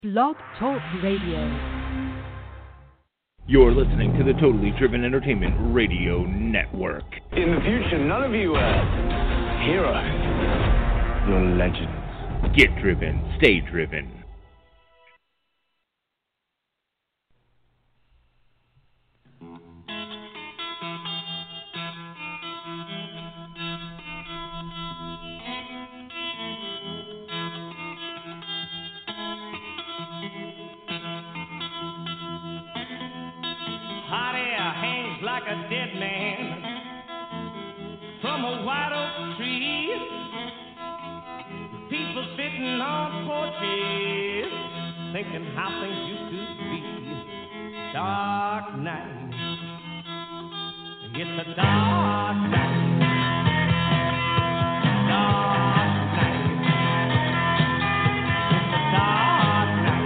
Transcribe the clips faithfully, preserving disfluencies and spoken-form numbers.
Blog Talk Radio. You're listening to the Totally Driven Entertainment Radio Network. In the future, none of you are heroes. You're legends. Get driven. Stay driven. Like a dead man from a white oak tree, people sitting on porches thinking how things used to be. Dark night, it's a dark night, dark night, it's a dark night.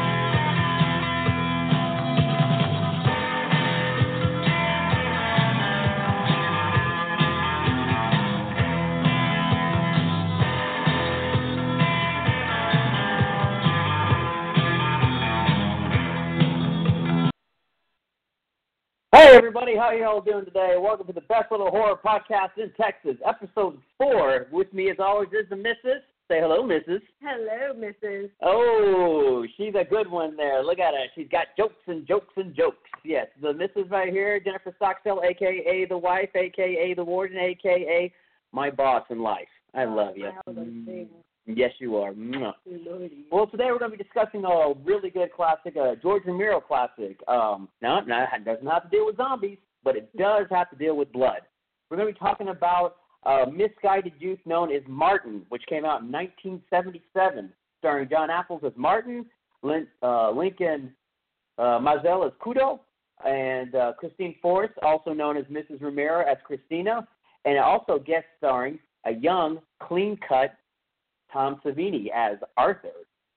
Hey everybody, how are you all doing today? Welcome to the Best Little Horror Podcast in Texas, episode four. With me as always is the Missus Say hello, Missus Hello, Missus Oh, she's a good one there. Look at her. She's got jokes and jokes and jokes. Yes, the Missus right here, Jennifer Stockstill, a k a the wife, a k a the warden, a k a my boss in life. I love you. Mm, yes, you are. Mwah. Well, today we're going to be discussing a really good classic, a George Romero classic. Um, no, no, it doesn't have to deal with zombies, but it does have to deal with blood. We're going to be talking about uh, Misguided Youth known as Martin, which came out in nineteen seventy-seven, starring John Apples as Martin, Lin, uh, Lincoln uh, Mazel as Kudo, and uh, Christine Forrest, also known as Missus Romero, as Christina, and also guest starring a young, clean-cut Tom Savini as Arthur.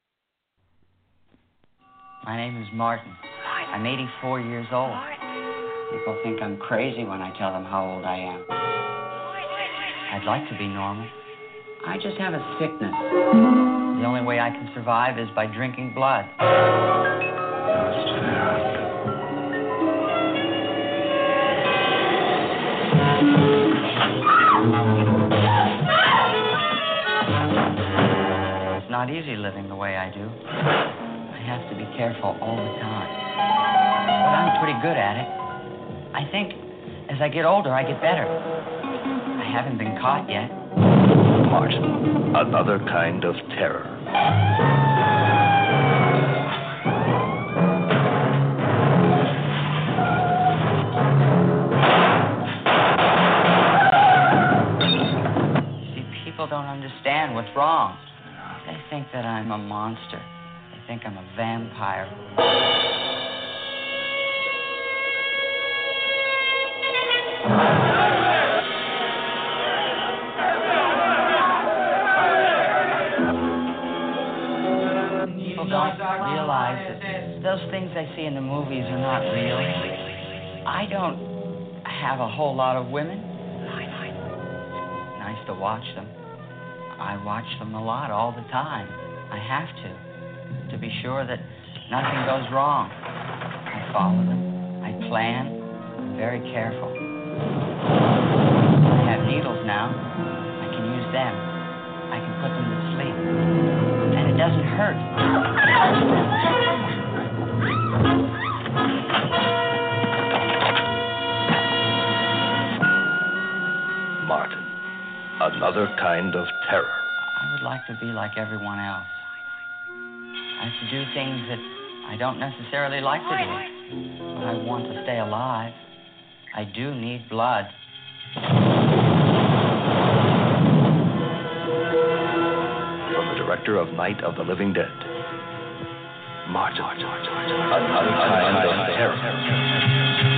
My name is Martin. I'm eighty-four years old. People think I'm crazy when I tell them how old I am. I'd like to be normal. I just have a sickness. The only way I can survive is by drinking blood. It's not easy living the way I do. I have to be careful all the time. But I'm pretty good at it. I think as I get older, I get better. I haven't been caught yet. Martin, another kind of terror. See, people don't understand what's wrong. They think that I'm a monster. They think I'm a vampire. People don't realize that those things they see in the movies are not real. I don't have a whole lot of women. Nice to watch them. I watch them a lot, all the time. I have to, to be sure that nothing goes wrong. I follow them. I plan. I'm very careful. I have needles now. I can use them. I can put them to sleep. And it doesn't hurt. Martin, another kind of terror. I would like to be like everyone else. I have to do things that I don't necessarily like to do. But I want to stay alive. I do need blood. From the director of Night of the Living Dead, Martin, another kind of terror.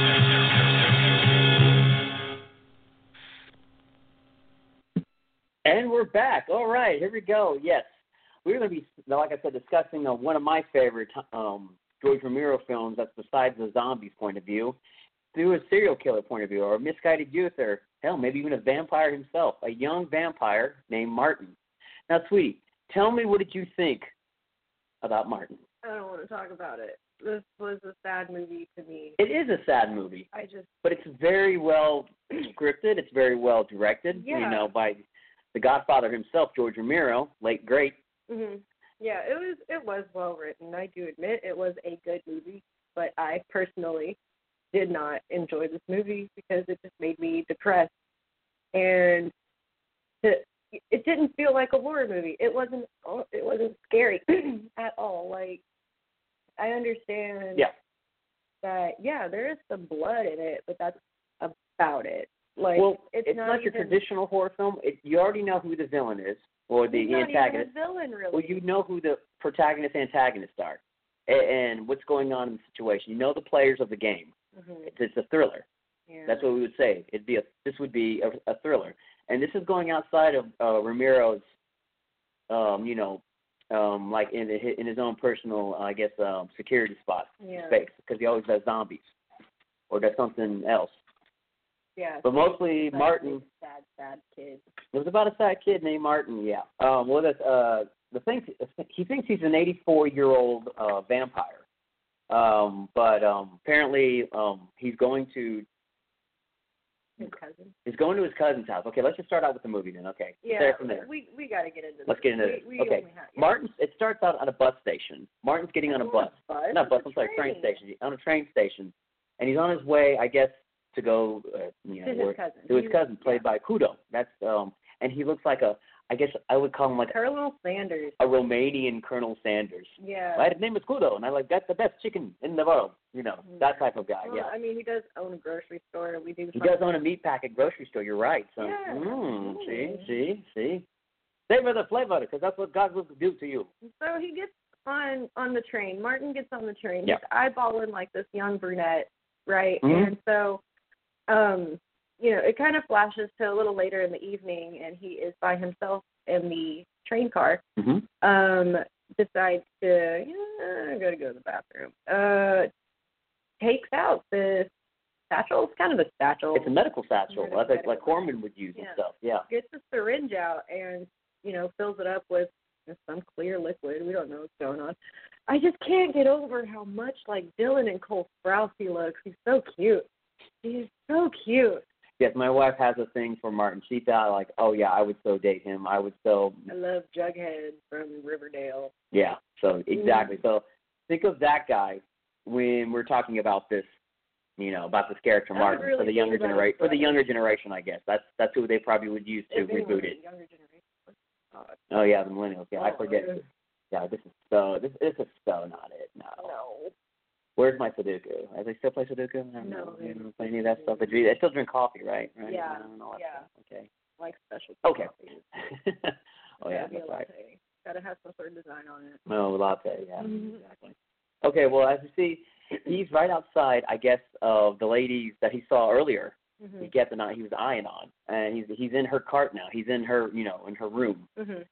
And we're back. All right, here we go. Yes, we're going to be, like I said, discussing uh, one of my favorite um, George Romero films that's besides the zombies point of view, through a serial killer point of view, or a misguided youth, or hell, maybe even a vampire himself, a young vampire named Martin. Now, sweetie, tell me, what did you think about Martin? I don't want to talk about it. This was a sad movie to me. It is a sad movie. I just. But it's very well scripted. It's very well directed. Yeah. You know, by the Godfather himself, George Romero, late great. Mhm. Yeah, it was. It was well written. I do admit it was a good movie, but I personally did not enjoy this movie because it just made me depressed, and it, it didn't feel like a horror movie. It wasn't. It wasn't scary at all. Like, I understand. Yeah. That yeah, there is some blood in it, but that's about it. Like, well, it's, it's not, not your even, traditional horror film. It, you already know who the villain is or the it's not antagonist. even a villain, really. Well, you know who the protagonist antagonists are, and, and what's going on in the situation. You know the players of the game. Mm-hmm. It's, it's a thriller. Yeah. That's what we would say. It'd be a. This would be a, a thriller, and this is going outside of uh, Romero's, um, you know, um, like in in his own personal, I guess, um, security spot Yeah. space, because he always does zombies, or does something else. Yeah. But mostly Sad, Martin. Sad, sad kid. It was about a sad kid named Martin. Yeah. Um. Well, that's, uh, the thing. He thinks he's an eighty-four-year-old uh, vampire. Um. But um. Apparently, um. He's going to. His cousin. He's going to his cousin's house. Okay. Let's just start out with the movie then. Okay. Yeah. Start from there. We we got to get into this. Let's get into we, this. we Okay. only have, yeah. Martin. It starts out at a bus station. Martin's getting on a bus. bus. Not bus. It's a I'm sorry. Train train. station. On a train station, and he's on his way, I guess, to go. Uh, you know, To his where, cousin. To his He- cousin, played yeah. by Kudo. That's um. And he looks like a. I guess I would call him like Colonel Sanders. a Romanian Colonel Sanders. Yeah. Right? His name is Kudo, and I like that's the best chicken in the world. You know, that type of guy. Well, Yeah. I mean, he does own a grocery store. We do. He find- does own a meat packet grocery store. You're right. So, Yeah. mm, see, Mm. see, see. Savor the flavor, because that's what God will do to you. So he gets on on the train. Martin gets on the train. Yeah. He's eyeballing like this young brunette, right? Mhm. And so, um, you know, it kind of flashes to a little later in the evening, and he is by himself in the train car. Mm-hmm. Um, decides to, yeah, I gotta go to the bathroom. Uh, takes out this satchel. It's kind of a satchel. It's a medical satchel, Medical like like, satchel. like Corman would use and Yeah. stuff. Yeah. Gets a syringe out and, you know, fills it up with some clear liquid. We don't know what's going on. I just can't get over how much like Dylan and Cole Sprouse he looks. He's so cute. He's so cute. Yes, my wife has a thing for Martin. She thought like, oh yeah, I would so date him. I would so. I love Jughead from Riverdale. Yeah. So exactly. Mm. So think of that guy when we're talking about this. You know, about this character I would Martin really for the think younger about generation. his For the brother. younger generation, I guess that's that's who they probably would use to If anyone reboot in it. the younger generation. Oh, Oh yeah, the millennials. Yeah, I Oh, forget. yeah. Yeah, this is so. This this is so not it. No. no. Where's my Sudoku? Are they still play Sudoku? I don't No, know. they They don't don't play any of that stuff. They, drink- they still drink coffee, right? Right. Yeah, And all that yeah. stuff. Okay. Like special Okay. coffee. oh yeah, Gotta be a that's right. latte. Gotta have some sort of design on it. No latte. Yeah. Mhm. Exactly. Okay. Well, as you see, he's right outside, I guess, of the ladies that he saw earlier. Mhm. He kept an eye. He was eyeing on, and he's he's in her cart now. He's in her, you know, in her room. Mhm.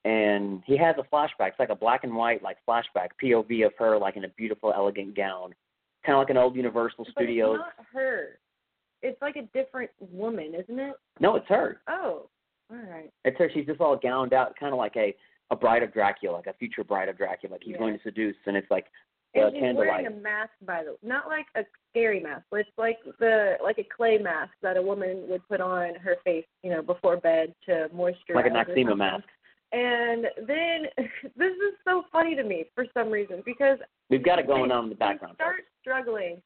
And he has a flashback. It's like a black and white, like flashback P O V of her, like in a beautiful, elegant gown, kind of like an old Universal But Studios. it's not her. It's like a different woman, isn't it? No, it's her. Oh, all right. It's her. She's just all gowned out, kind of like a a bride of Dracula, like a future bride of Dracula. Like he's Yeah. going to seduce, and it's like And uh, she's candlelight. wearing a mask, by the way, not like a scary mask. But it's like the like a clay mask that a woman would put on her face, you know, before bed to moisturize. Like a or Noxema something. mask. And then this is so funny to me for some reason because We've got it going they- on in the background. They start struggling,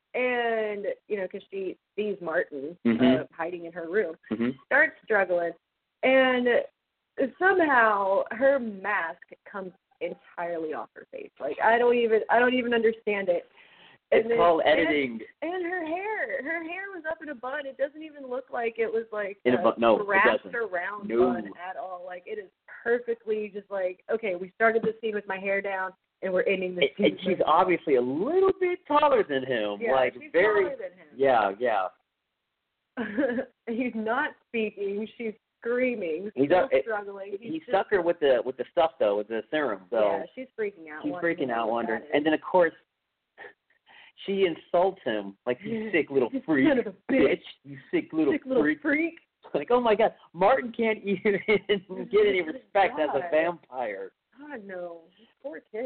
and you know, because she sees Martin Mhm. uh, hiding in her room, Mm-hmm. starts struggling, and somehow her mask comes entirely off her face. Like I don't even, I don't even understand it. It's And then- called and- editing. And her hair, her hair was up in a bun. It doesn't even look like it was like In a uh, bun- no, it wrapped doesn't. around No. bun at all. Like it is perfectly just like, okay, we started this scene with my hair down, and we're ending this It, scene. and she's with- obviously a little bit taller than him. yeah, like she's very. taller than him. Yeah, yeah. He's not speaking. She's screaming. He's still up- it- struggling. He He's stuck her with the with the stuff though, with the serum. So yeah, she's freaking out. she's wondering freaking out, what wondering. that is. And then of course, she insults him like you sick little You freak, son of a bitch. You sick little Sick little freak. freak. Like, oh my God, Martin can't even get any respect as a God. vampire. God no, poor kid.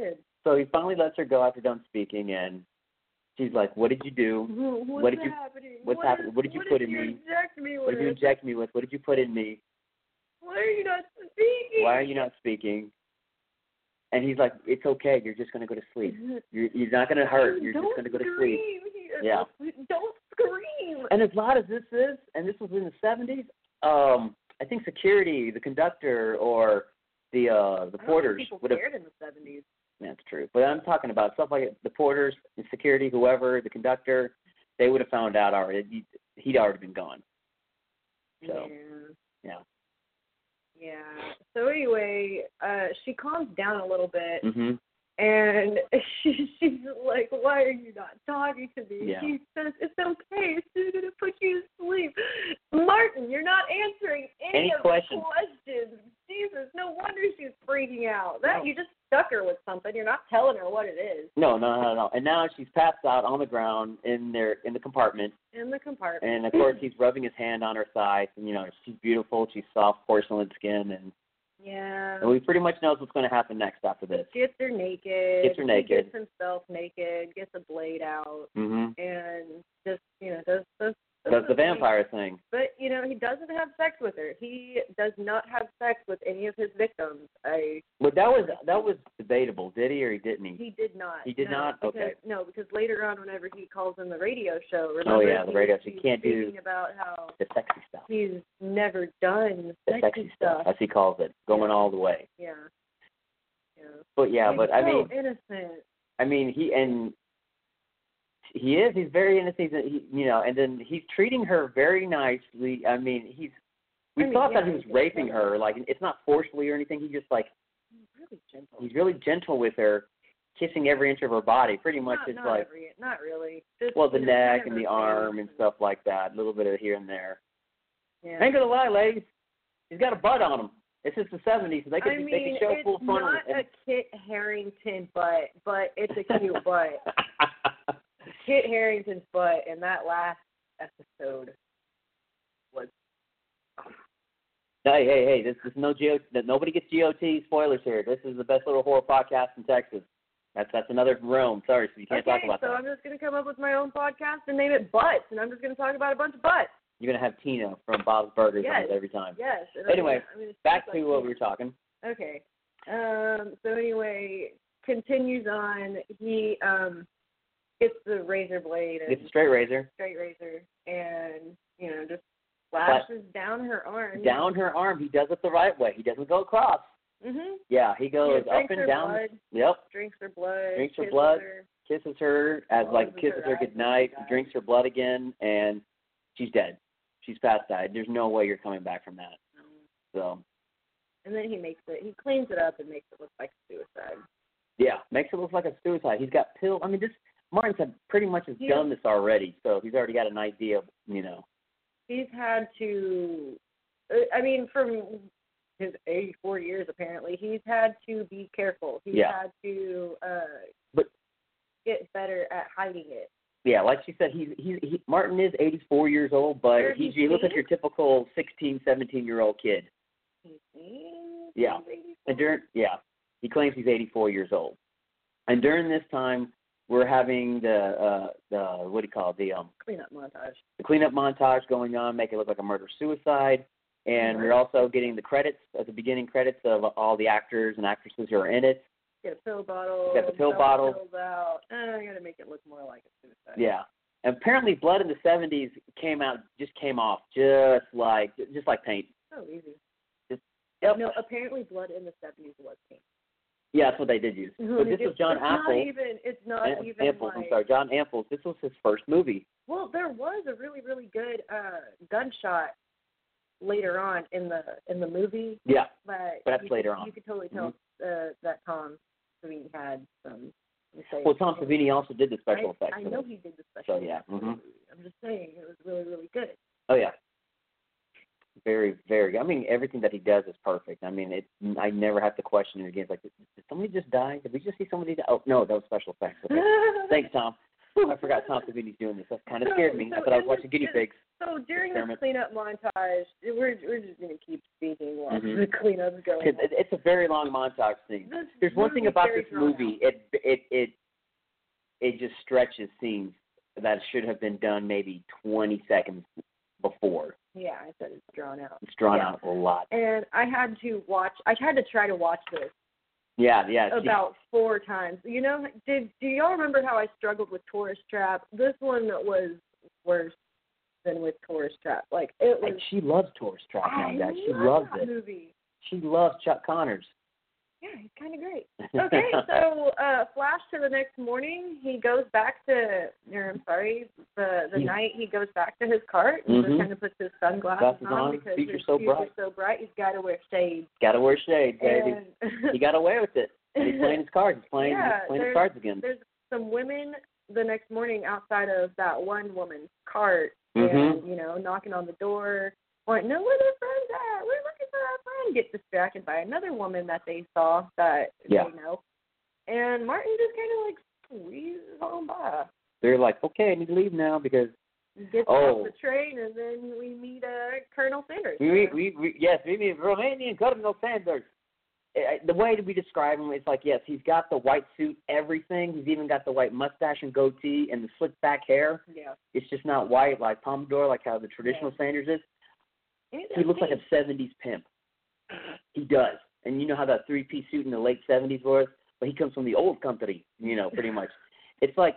So he finally lets her go after done speaking, and she's like, "What did you do? What's what did you? happening? What's what happening? Is, What did you what put did in you me? Inject me with? What did you inject me with? What did you put in me? Why are you not speaking? Why are you not speaking?" And he's like, "It's okay. You're just going to go to sleep. You're, you're not going to hurt. You're Don't just going to go to scream. sleep." Yeah. Don't scream. And as loud as this is, and this was in the seventies, um, I think security, the conductor, or the uh, the porters people would have. cared in the seventies. That's true. But I'm talking about stuff like the porters, the security, whoever, the conductor, they would have found out already. He'd already been gone. So, yeah. yeah. Yeah. So anyway, uh, she calms down a little bit, Mm-hmm. and she, she's like, "Why are you not talking to me?" Yeah. He says, "It's okay. It's just gonna put you to sleep." Martin, you're not answering any, Any of questions. the questions. Jesus, no wonder she's freaking out. That no. You just stuck her with something. You're not telling her what it is. No, no, no, no. And now she's passed out on the ground in their in the compartment. In the compartment. And of course he's rubbing his hand on her thigh. And you know, she's beautiful. She's soft porcelain skin, and yeah. And we pretty much knows what's going to happen next after this. Gets her naked. Gets her naked. He gets himself naked. Gets a blade out. Mm-hmm. And just you know does does. Does the vampire thing. But, you know, he doesn't have sex with her. He does not have sex with any of his victims. I. But that was that was debatable. Did he or he didn't? He, he did not. He did no, not? Because, okay. No, because later on, whenever he calls in the radio show, remember? Oh, yeah, the radio show. He can't do about how the sexy stuff. He's never done the sexy, sexy stuff, stuff, as he calls it, going yeah. all the way. Yeah. Yeah. But, yeah, he's but, so I mean. innocent. I mean, he, and. He is. He's very innocent. He, you know, and then he's treating her very nicely. I mean, he's. We I mean, thought yeah, that he was raping her. Like, it's not forcefully or anything. He's just like. He's really gentle. He's really gentle with her, kissing every inch of her body. Pretty much, not, it's not like. Every, not really. Just, well, the you know, neck kind of and the her arm face and stuff like that. A little bit of here and there. Yeah. I ain't gonna lie, ladies. He's got a butt on him. It's just the seventies, so they could I mean, they could show it's full fun. not and, a Kit Harington butt, but it's a cute butt. Kit Harington's butt in that last episode was. Hey, hey, hey! This is no G O T. Nobody gets G O T spoilers here. This is the best little horror podcast in Texas. That's that's another realm. Sorry, so you can't okay, talk about so that. I'm just gonna come up with my own podcast and name it Butts, and I'm just gonna talk about a bunch of butts. You're gonna have Tina from Bob's Burgers yes. on it every time. Yes. Anyway, I'm gonna, I'm back gonna to what we were talking. Okay. Um. So anyway, continues on. He um gets the razor blade and Gets a straight razor. Straight razor, and you know just slashes but down her arm. Down her arm. He does it the right way. He doesn't go across. Mhm. Yeah, he goes yeah, up and down. Blood, yep. Drinks her blood. Drinks her blood. Her, kisses her as closes like kisses her, her goodnight. Drinks her blood again, and she's dead. She's past died. There's no way you're coming back from that. So. And then he makes it. He cleans it up and makes it look like a suicide. Yeah, makes it look like a suicide. He's got pills. I mean, this Martin said pretty much has he, done this already, so he's already got an idea of, you know. He's had to. I mean, from his eighty-four years, apparently, he's had to be careful. He's yeah. had to uh, but, get better at hiding it. Yeah, like she said, he's he, he Martin is eighty-four years old, but he's, he looks like your typical sixteen, seventeen-year-old kid. Yeah, and during yeah, he claims he's eighty-four years old, and during this time we're having the uh, the what do you call it the um cleanup montage. The cleanup montage going on, make it look like a murder suicide, and mm-hmm. we're also getting the credits at the beginning credits of all the actors and actresses who are in it. Get a pill bottle. Got the pill bottle. The pills out. Uh, I gotta make it look more like a suicide. Yeah. And apparently, blood in the seventies came out, just came off, just like, just like paint. So easy. Just, yep. No, apparently, blood in the seventies was paint. Yeah, that's what they did use. Mm-hmm. But this it's, was John it's Apple. Not even, it's not Am- even. Amples, like, I'm sorry, John Amples. This was his first movie. Well, there was a really, really good uh, gunshot later on in the in the movie. Yeah, but, but that's you later could, on. You could totally tell mm-hmm. uh, that Tom Savini had some. Well, Tom Savini also did the special I, effects. I know it. he did the special so, yeah. effects. Mm-hmm. I'm just saying, it was really, really good. Oh, yeah. Very, very. I mean, everything that he does is perfect. I mean, it. I never have to question it again. It's like, did somebody just die? Did we just see somebody die? Oh, no, that was special effects. Okay. Thanks, Tom. Ooh, I forgot Tom Savini's doing this. That kind of So- scared me. so I thought I was in watching guinea this- pigs. So during the Experiment. cleanup montage, we're we're just gonna keep speaking while Mhm. the cleanup's going. It, it, it's a very long montage scene. This There's one thing movie's about very this drawn movie. It it it it just stretches scenes that should have been done maybe twenty seconds before. Yeah, I said it's drawn out. It's drawn Yeah. out a lot. And I had to watch. I had to try to watch this Yeah, yeah. she- about four times. You know, did do y'all remember how I struggled with Tourist Trap? This one was worse than with Tourist Trap. Like it was. and she loves Tourist Trap now, I guys. She love loves that it. movie. She loves Chuck Connors. Yeah, he's kind of great. Okay, so uh, flash to the next morning. He goes back to, or I'm sorry, the the He- night he goes back to his cart and Mhm. just kind of puts his sunglasses Glasses on, on, because future's his so future's bright. so bright. He's got to wear shades. Gotta wear shades, baby. And He got away with it. And he's playing his cards. He's playing, yeah, he's playing his there's- cards again. There's some women the next morning outside of that one woman's cart, Mhm. and you know, knocking on the door, wanting to know where their friend's at. We're looking for our friend. Get distracted by another woman that they saw that Yeah. they know, and Martin just kind of like squeezes on by. They're like, okay, I need to leave now because He gets Oh. off the train, and then we meet uh, Colonel Sanders. we, we, we yes, we meet Romanian Colonel Sanders. Uh, The way that we describe him, it's like, yes, he's got the white suit, everything. He's even got the white mustache and goatee and the slick back hair. Yeah. It's just not white like Pompadour, like how the traditional Yeah. Sanders is. And he He does looks like pink. a seventies pimp. He does. And you know how that three-piece suit in the late seventies was? But he comes from the old country, you know, pretty much. It's like,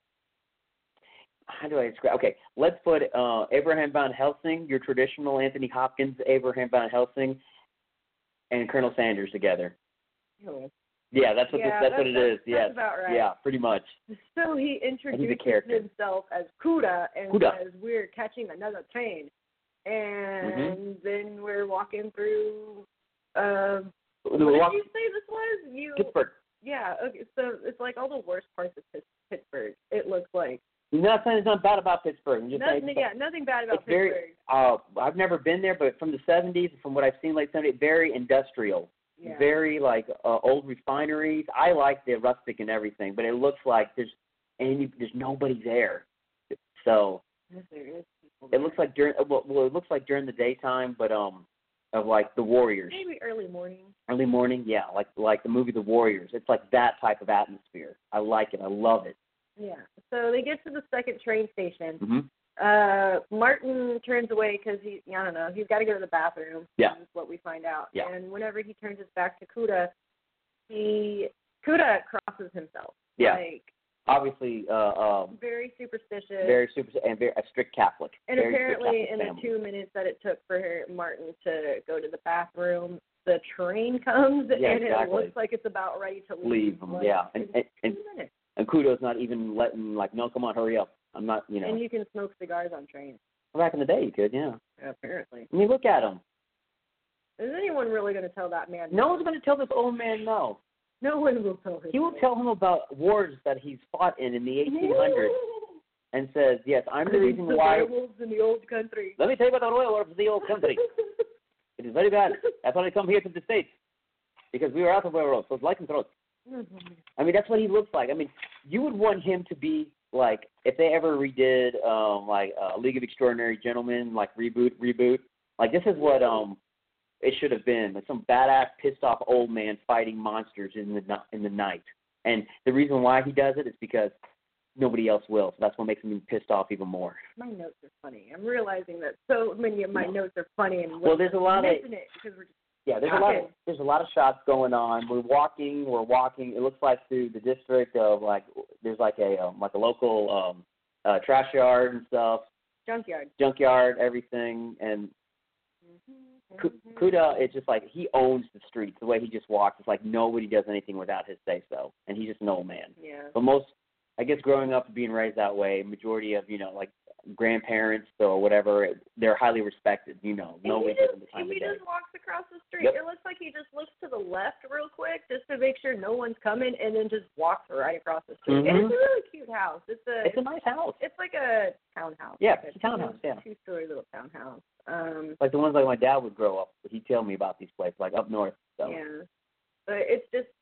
how do I describe? Okay, let's put uh, Abraham Van Helsing, your traditional Anthony Hopkins, Abraham Van Helsing, and Colonel Sanders together. Ew. Yeah, that's what Yeah, this, that's what it that's- is. Yes. that's about right. Yeah, pretty much. So he introduces character. himself as Kuda and Kuda. says, we're catching another train. And Mm-hmm. then we're walking through, uh, what We did walk- you say this was? You, Pittsburgh. Yeah, okay, so it's like all the worst parts of Pitts- Pittsburgh, it looks like. I'm not saying there's nothing bad about Pittsburgh. I'm just saying Nothing, it's yeah, nothing bad about it's very, Pittsburgh. uh, I've never been there, but from the seventies, from what I've seen late seventies, very industrial. Yeah. Very like uh, old refineries. I like the rustic and everything, but it looks like there's any there's nobody there. So Yes, there is people it there. looks like during well, well it looks like during the daytime, but um of like the Warriors. Maybe early morning. Early morning, yeah, like like the movie The Warriors. It's like that type of atmosphere. I like it. I love it. Yeah. So they get to the second train station. Mm-hmm. Uh, Martin turns away because he, I don't know, he's got to go to the bathroom. Yeah. Is what we find out. Yeah. And whenever he turns his back to Kuda, he Kuda crosses himself. Yeah. Like Obviously, uh, um, very superstitious. very super and very a strict Catholic. and very strict apparently, Catholic in the family. two minutes that it took for her, Martin to go to the bathroom, the train comes Yeah, and exactly. it looks like it's about ready to leave. Leave 'em, Like, yeah. And- in and- and- two minutes. And Kudo's not even letting like, no, come on, hurry up. I'm not, you know. And you can smoke cigars on trains. Back in the day, you could, yeah. Apparently. I mean, look at him. Is anyone really going to tell that man? No one's going to tell this old man no. No one will tell him. He will tell him about wars that he's fought in in the eighteen hundreds and says, yes, I'm the reason the why. werewolves in the old country. Let me tell you about the werewolves of the old country. It is very bad. That's why I come here to the States. Because we were out of werewolves, so it's like and throat. I mean, that's what he looks like. I mean, you would want him to be like, if they ever redid, um, like, uh, League of Extraordinary Gentlemen, like, reboot, reboot. Like, this is what um, it should have been. Like, some badass, pissed-off old man fighting monsters in the no- in the night. And the reason why he does it is because nobody else will. So that's what makes him pissed off even more. My notes are funny. I'm realizing that so many of my No. notes are funny, and Well, there's a lot of- missing it because we're just Yeah, there's a lot of Okay. there's a lot of shots going on. We're walking, we're walking. It looks like through the district of like there's like a um, like a local um, uh, trash yard and stuff, junkyard. junkyard, everything. And Ku- Kuda, it's just like he owns the streets. The way he just walks, it's like nobody does anything without his say so, and he's just an old man. Yeah. But most, I guess, growing up being raised that way, majority of you know like grandparents or whatever, they're highly respected. You know, And nobody he gives just, them the time he of day. just walks across the street. Yep. It looks like he just looks to the left real quick just to make sure no one's coming, and then just walks right across the street. And Mhm. it's a really cute house. It's a It's a nice house, it's like a townhouse. Yeah, like it's a townhouse, two, yeah. two-story little townhouse. Um, like the ones like my dad would grow up. He'd tell me about these places, like up north. So Yeah, but it's just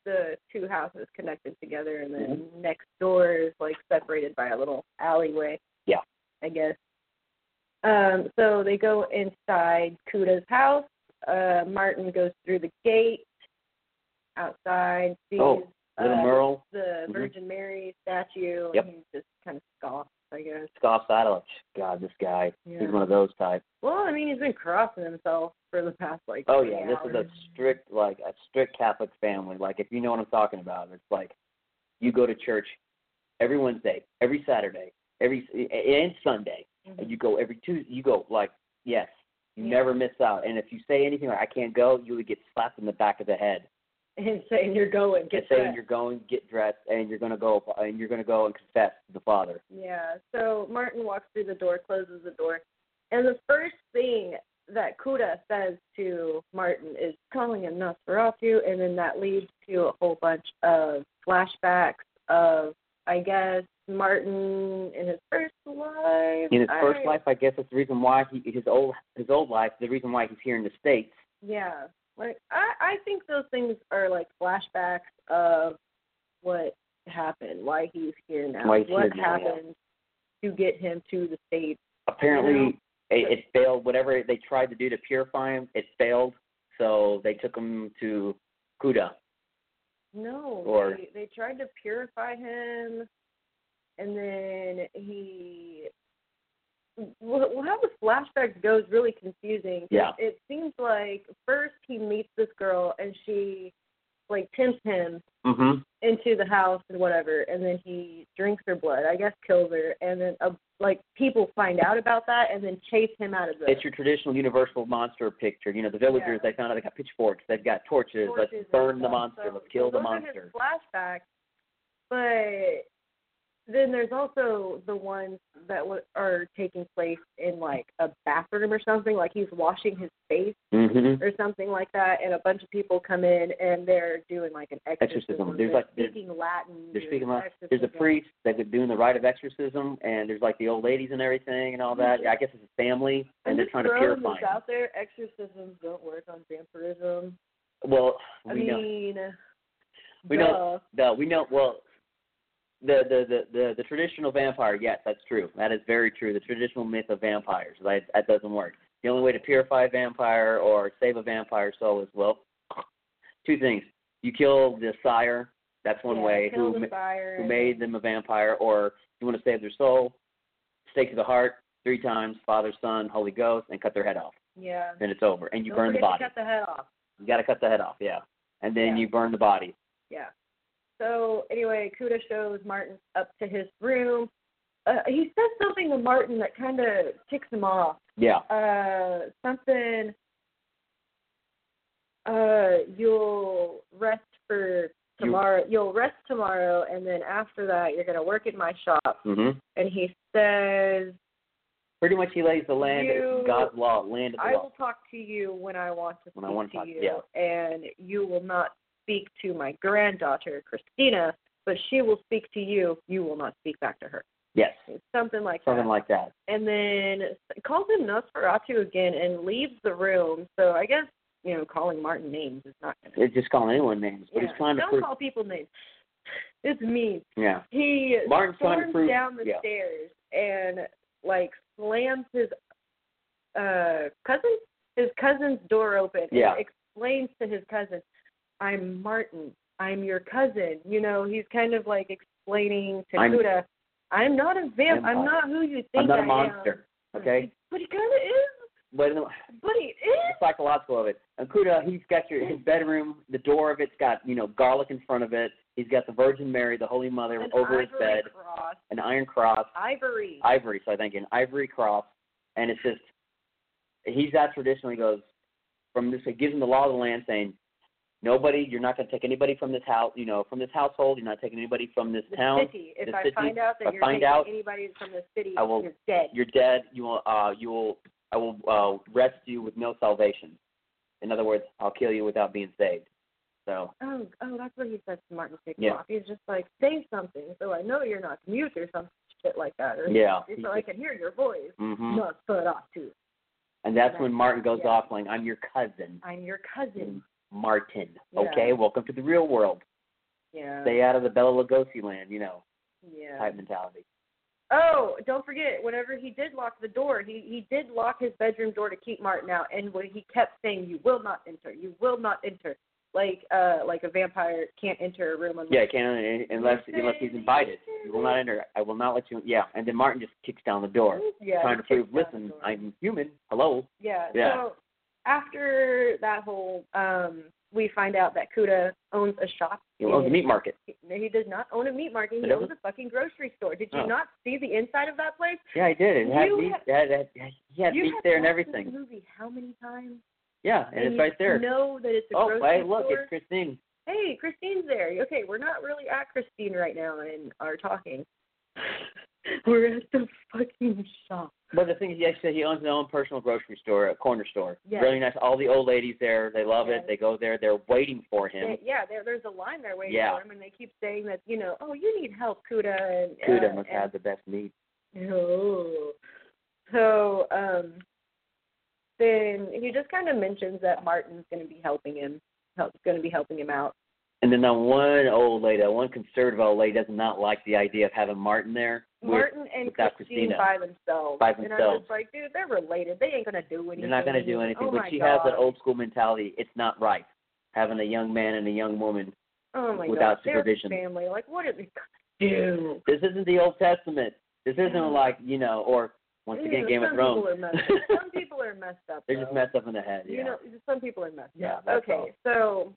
the two houses connected together, and then mm-hmm. next door is like separated by a little alleyway. Yeah. I guess. Um, so they go inside Kuda's house. Uh, Martin goes through the gate outside, sees oh, little uh, Merle. the mm-hmm. Virgin Mary statue, yep. and he just kind of scoffs, I guess. Scoffs at it. God, this guy, yeah. he's one of those types. Well, I mean, he's been crossing himself for the past, like, oh, yeah, this hours. is a strict, like, a strict Catholic family. Like, if you know what I'm talking about, it's like you go to church every Wednesday, every Saturday, every and Sunday, mm-hmm. and you go every Tuesday. You go, like, yes, you yeah. never miss out. And if you say anything like, I can't go, you would get slapped in the back of the head. And saying you're going, get and saying you're going, get dressed, and you're gonna go, and you're gonna go and confess to the Father. Yeah. So Martin walks through the door, closes the door, and the first thing that Kuda says to Martin is calling him Nosferatu, and then that leads to a whole bunch of flashbacks of, I guess, Martin in his first life. In his I, first life, I guess that's the reason why he his old his old life, the reason why he's here in the States. Yeah. Like, I, I think those things are like flashbacks of what happened, why he's here now, why he's what here now, happened yeah. to get him to the States. Apparently, you know? it, it failed. Whatever they tried to do to purify him, it failed. So they took him to Kuda. No, or, they, they tried to purify him, and then he... Well, how the flashback goes really confusing. Yeah. It seems like first he meets this girl and she, like, tempts him mm-hmm. into the house and whatever, and then he drinks her blood, I guess kills her, and then, uh, like, people find out about that and then chase him out of the... It's your traditional Universal monster picture. You know, the villagers, yeah. they found out they got pitchforks, they've got torches, torches let's burn the stuff. monster, so, let's kill so the those monster. Are his flashbacks, but... Then there's also the ones that w- are taking place in, like, a bathroom or something, like he's washing his face mm-hmm. or something like that, and a bunch of people come in, and they're doing, like, an exorcism. exorcism. There's they're like, speaking there's, Latin. They're speaking Latin. Exorcism. There's a priest that's doing the rite of exorcism, and there's, like, the old ladies and everything and all that. I guess it's a family, and I'm they're just trying to throwing purify this him. out there. Exorcisms don't work on vampirism. Well, I we mean, know. We duh. know, no, we know, well... The, the the, the the traditional vampire, yes, that's true. That is very true. The traditional myth of vampires, that, that doesn't work. The only way to purify a vampire or save a vampire soul is, well, two things. You kill the sire, that's one yeah, way, kill who, the sire who made them a vampire, or if you want to save their soul, stake to the heart three times, Father, Son, Holy Ghost, and cut their head off. Yeah. Then it's over. And you Don't burn the forget body. to cut the head off. You got to cut the head off, yeah. And then yeah. you burn the body. Yeah. So, anyway, Kuda shows Martin up to his room. Uh, he says something to Martin that kind of ticks him off. Yeah. Uh, something, uh, you'll rest for tomorrow. You, You'll rest tomorrow, and then after that, you're going to work in my shop. Mm-hmm. And he says... Pretty much he lays the land, you, God's law, land of the I law. will talk to you when I want to when speak I want to, to talk, you, yeah. and you will not speak to my granddaughter, Christina, but she will speak to you. You will not speak back to her. Yes. Something like Something that. like that. And then calls him Nosferatu again and leaves the room. So I guess, you know, calling Martin names is not going to... It's just calling anyone names, but yeah. he's trying to Don't prove... call people names. It's mean. Yeah. He Martin's trying to storms prove... down the yeah. stairs and, like, slams his uh, cousin, his cousin's door open yeah. and explains to his cousin, I'm Martin. I'm your cousin. You know, he's kind of like explaining to I'm, Kuda, I'm not a vamp. vampire. I'm not who you think I'm not I a monster, am. okay? But he kind of is. But, but he is. The psychological of it. And Kuda, he's got your, his bedroom, the door of it's got, you know, garlic in front of it. He's got the Virgin Mary, the Holy Mother, an over his bed. Cross. An iron cross. Ivory. Ivory, so I think an ivory cross. And it's just, he's that traditional. He goes, from this, it gives him the law of the land saying, nobody, you're not going to take anybody from this house, you know, from this household. You're not taking anybody from this the town. City. If the I city. find out that if you're find taking out, anybody from the city, I will, you're dead. You're dead. You will, uh, you will, I will uh, rest you with no salvation. In other words, I'll kill you without being saved. So. Oh, oh, that's what he says to Martin to take yeah. off. He's just like, say something so I know you're not mute or some shit like that. Or yeah. so I can hear your voice. Mm-hmm. Not put off too. And that's that's when Martin goes yeah. off like, I'm your cousin. I'm your cousin. Martin. Yeah. Okay, welcome to the real world. Yeah. Stay out of the Bela Lugosi land, you know, Yeah. type mentality. Oh, don't forget, whenever he did lock the door, he, he did lock his bedroom door to keep Martin out, and when he kept saying, you will not enter, you will not enter, like uh, like a vampire can't enter a room unless... Yeah, can't unless unless he's invited. You will not enter. I will not let you. Yeah, and then Martin just kicks down the door, yeah, trying to prove, listen, I'm human. Hello. Yeah. Yeah. So after that whole, um, we find out that Kuda owns a shop. He owns a meat market. He, he does not own a meat market. He Really? owns a fucking grocery store. Did you Oh. not see the inside of that place? Yeah, I did. It had You meat. have- It had, it had, he had you meat have there and watched everything. This movie how many times? Yeah, and, And it's you right there. know that it's a Oh, grocery hey, look, store. it's Christine. Hey, Christine's there. Okay, we're not really at Christine right now and are talking. We're at the fucking shop. But the thing is, he actually he owns his own personal grocery store, a corner store. Yes. Really nice. All the old ladies there, they love Yes. it. They go there. They're waiting for him. They, yeah, there, there's a line there waiting Yeah. for him, and they keep saying that, you know, oh, you need help, Kuda. And, Kuda uh, must and, have the best meat. Oh. So, um, then he just kind of mentions that Martin's going to be helping him, help, going to be helping him out. And then that one old lady, that one conservative old lady, does not like the idea of having Martin there. with- Martin and without Christine Christina. by themselves. By And I'm themselves. just like, dude, they're related. They ain't going to do anything. They're not going to do anything. Oh but my she God. has that old school mentality. It's not right having a young man and a young woman oh my without God. supervision. They're family. Like, what are they going to do? This isn't the Old Testament. This isn't Yeah. like, you know, or once again, Yeah, Game of some Thrones. People are messed up. Some people are messed up. They're though. just messed up in the head. You Yeah. know, some people are messed Yeah, up. that's Okay, all. so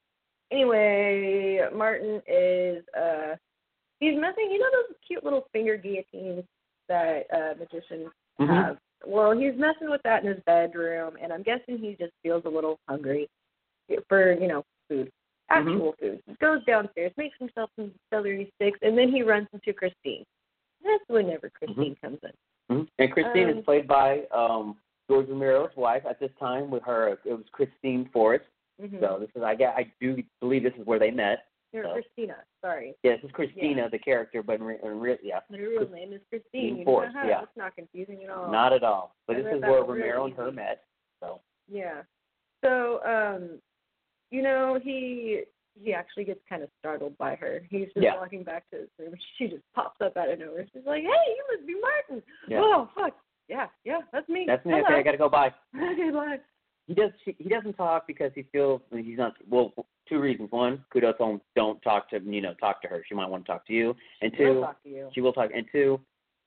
anyway, Martin is uh he's messing. You know those cute little finger guillotines that uh, magicians Mhm. have. Well, he's messing with that in his bedroom, and I'm guessing he just feels a little hungry for you know food, actual Mm-hmm. food. He goes downstairs, makes himself some celery sticks, and then he runs into Christine. That's whenever Christine comes in. Mhm. And Christine Um, is played by um, George Romero's wife at this time. With her, it was Christine Forrest. Mhm. So this is, I get, I do believe this is where they met. Or so. Christina, sorry. Yeah, this is Christina, Yeah. the character, but in, re- in real, yeah, Her real name is Christine. You Forrest, know how? yeah. It's not confusing at all. not at all. But I this read is that where one Romero really and her easy. met. So Yeah. So, um, you know, he he actually gets kind of startled by her. He's just Yeah. walking back to his room. She just pops up out of nowhere. She's like, "Hey, you must be Martin." Yeah. Oh, fuck. Yeah, yeah, that's me. that's me. Hello. Okay, I got to go. Bye. Okay, bye. He does. He doesn't talk because he feels he's not. Well, two reasons. One, kudos told him don't talk to you know talk to her. She might want to talk to you. And We'll two, talk to you. she will talk. And two,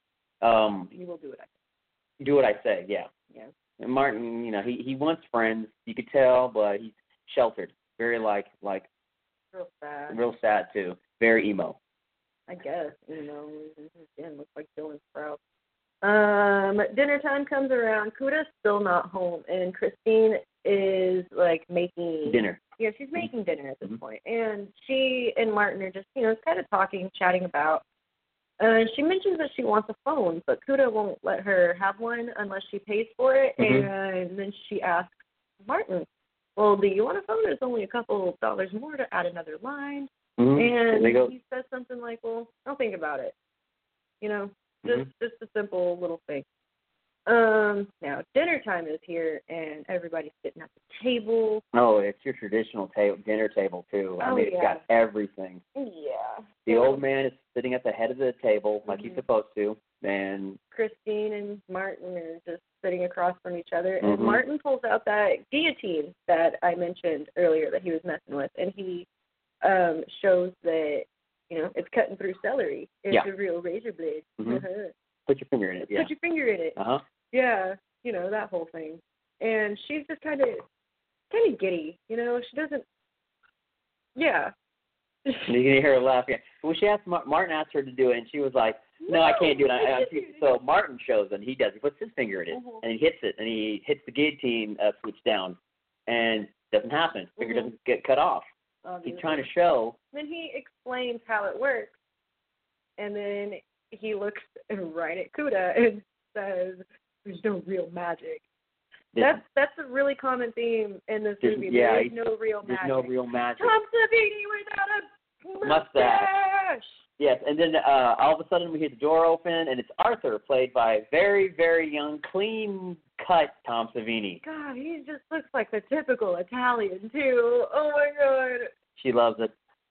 um, You will do it. I think. do what I say. Yeah. Yeah. And Martin, you know, he he wants friends. You could tell, but he's sheltered. Very like like Real sad. real sad too. Very emo. I guess, you know, again, looks like Dylan Sprout. Um, dinner time comes around. Kuda's still not home, and Christine is like making Dinner. Yeah, she's making dinner at this Mhm. point, and she and Martin are just, you know, kind of talking, chatting about. Uh, she mentions that she wants a phone, but Kuda won't let her have one unless she pays for it. Mhm. And then she asks Martin, "Well, do you want a phone? There's only a couple dollars more to add another line." Mm-hmm. And they go. he says something like, "Well, I'll think about it." You know, just Mhm. just a simple little thing. Um, now dinner time is here, and everybody's sitting at the table. Oh, it's your traditional ta- dinner table too. I Oh, mean, it's yeah. got everything. Yeah. The old man is sitting at the head of the table like he's Mhm. supposed to, and Christine and Martin are just sitting across from each other, and Mhm. Martin pulls out that guillotine that I mentioned earlier that he was messing with, and he um, shows that, you know, it's cutting through celery. It's Yeah. a real razor blade. Mhm. put your finger in it. Yeah. Put your finger in it. Uh huh. Yeah, you know, that whole thing. And she's just kind of, kind of giddy, you know. She doesn't, yeah. You can hear her laughing. When she asked Ma- Martin asked her to do it, and she was like, "No, I can't do it." I, I, so Martin shows it, and he does. He puts his finger in it, Mhm. and he hits it, and he hits the guillotine uh, switch down, and it doesn't happen. Finger Mhm. doesn't get cut off. Obviously. He's trying to show. Then he explains how it works, and then he looks right at Kuda and says, "There's no real magic." There's, That's that's a really common theme in this There's- movie. yeah, there is he's- no real there's magic. no real magic. Tom Savini without a Mustache. mustache. Yes, and then uh, all of a sudden we hear the door open, and it's Arthur, played by a very, very young, clean-cut Tom Savini. God, he just looks like the typical Italian too. Oh my God. She loves it.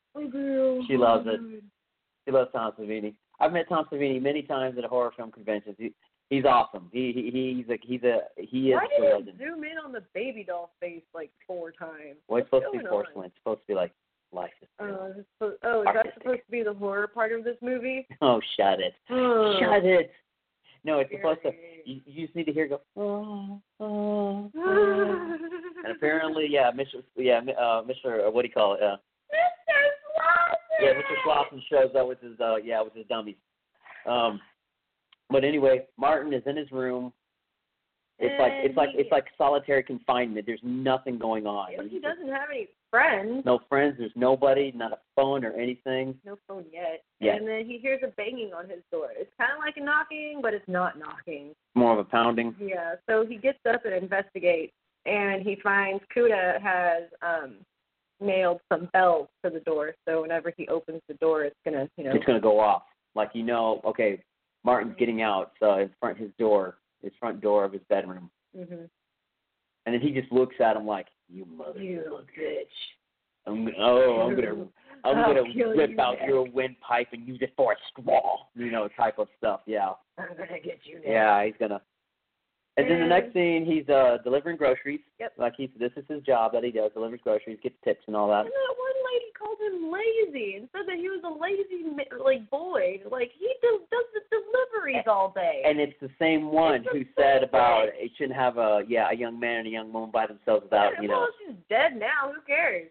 Okay, She loves it. She loves Tom Savini. I've met Tom Savini many times at horror film conventions. He, he's awesome. He, he he's like he's a he is Why the did legend. it zoom in on the baby doll face like four times? Well, it's What's supposed to be going on? porcelain. It's supposed to be like life is real. Uh, it's supposed- oh, is that Artistic. supposed to be the horror part of this movie? Oh, shut it. Oh. Shut it. No, it's supposed to. Scary. You, you just need to hear it go. Oh, oh, oh. And apparently, yeah, Mister Yeah, uh, Mister Uh, what do you call it? Uh, Mister Slauson! yeah, Mister Slauson shows up with his uh, yeah, with his dummies. Um, but anyway, Martin is in his room. It's like it's like it's like solitary confinement. There's nothing going on. He doesn't have any friends. No friends. There's nobody. Not a phone or anything. No phone yet. Yeah. And then he hears a banging on his door. It's kind of like a knocking, but it's not knocking. More of a pounding. Yeah. So he gets up and investigates, and he finds Kuda has um, nailed some bells to the door. So whenever he opens the door, it's gonna, you know. It's gonna go off. Like you know, okay, Martin's getting out. So in front his door, his front door of his bedroom. Mhm. And then he just looks at him like, "You mother You bitch. I'm, oh, I'm gonna, I'm I'll gonna kill whip you out next. your windpipe and use it for a straw." You know, type of stuff. Yeah. I'm gonna get you next. Yeah, he's gonna. And then the And- next scene, he's uh delivering groceries. Yep. Like he's this is his job that he does, delivers groceries, gets tips and all that. And that one lady called him lazy and said that he was a lazy mi- like boy. Like he do, does the deliveries all day. And it's the same one It's the who same said about thing. it shouldn't have a yeah a young man and a young woman by themselves without you know. Well, she's dead now. Who cares?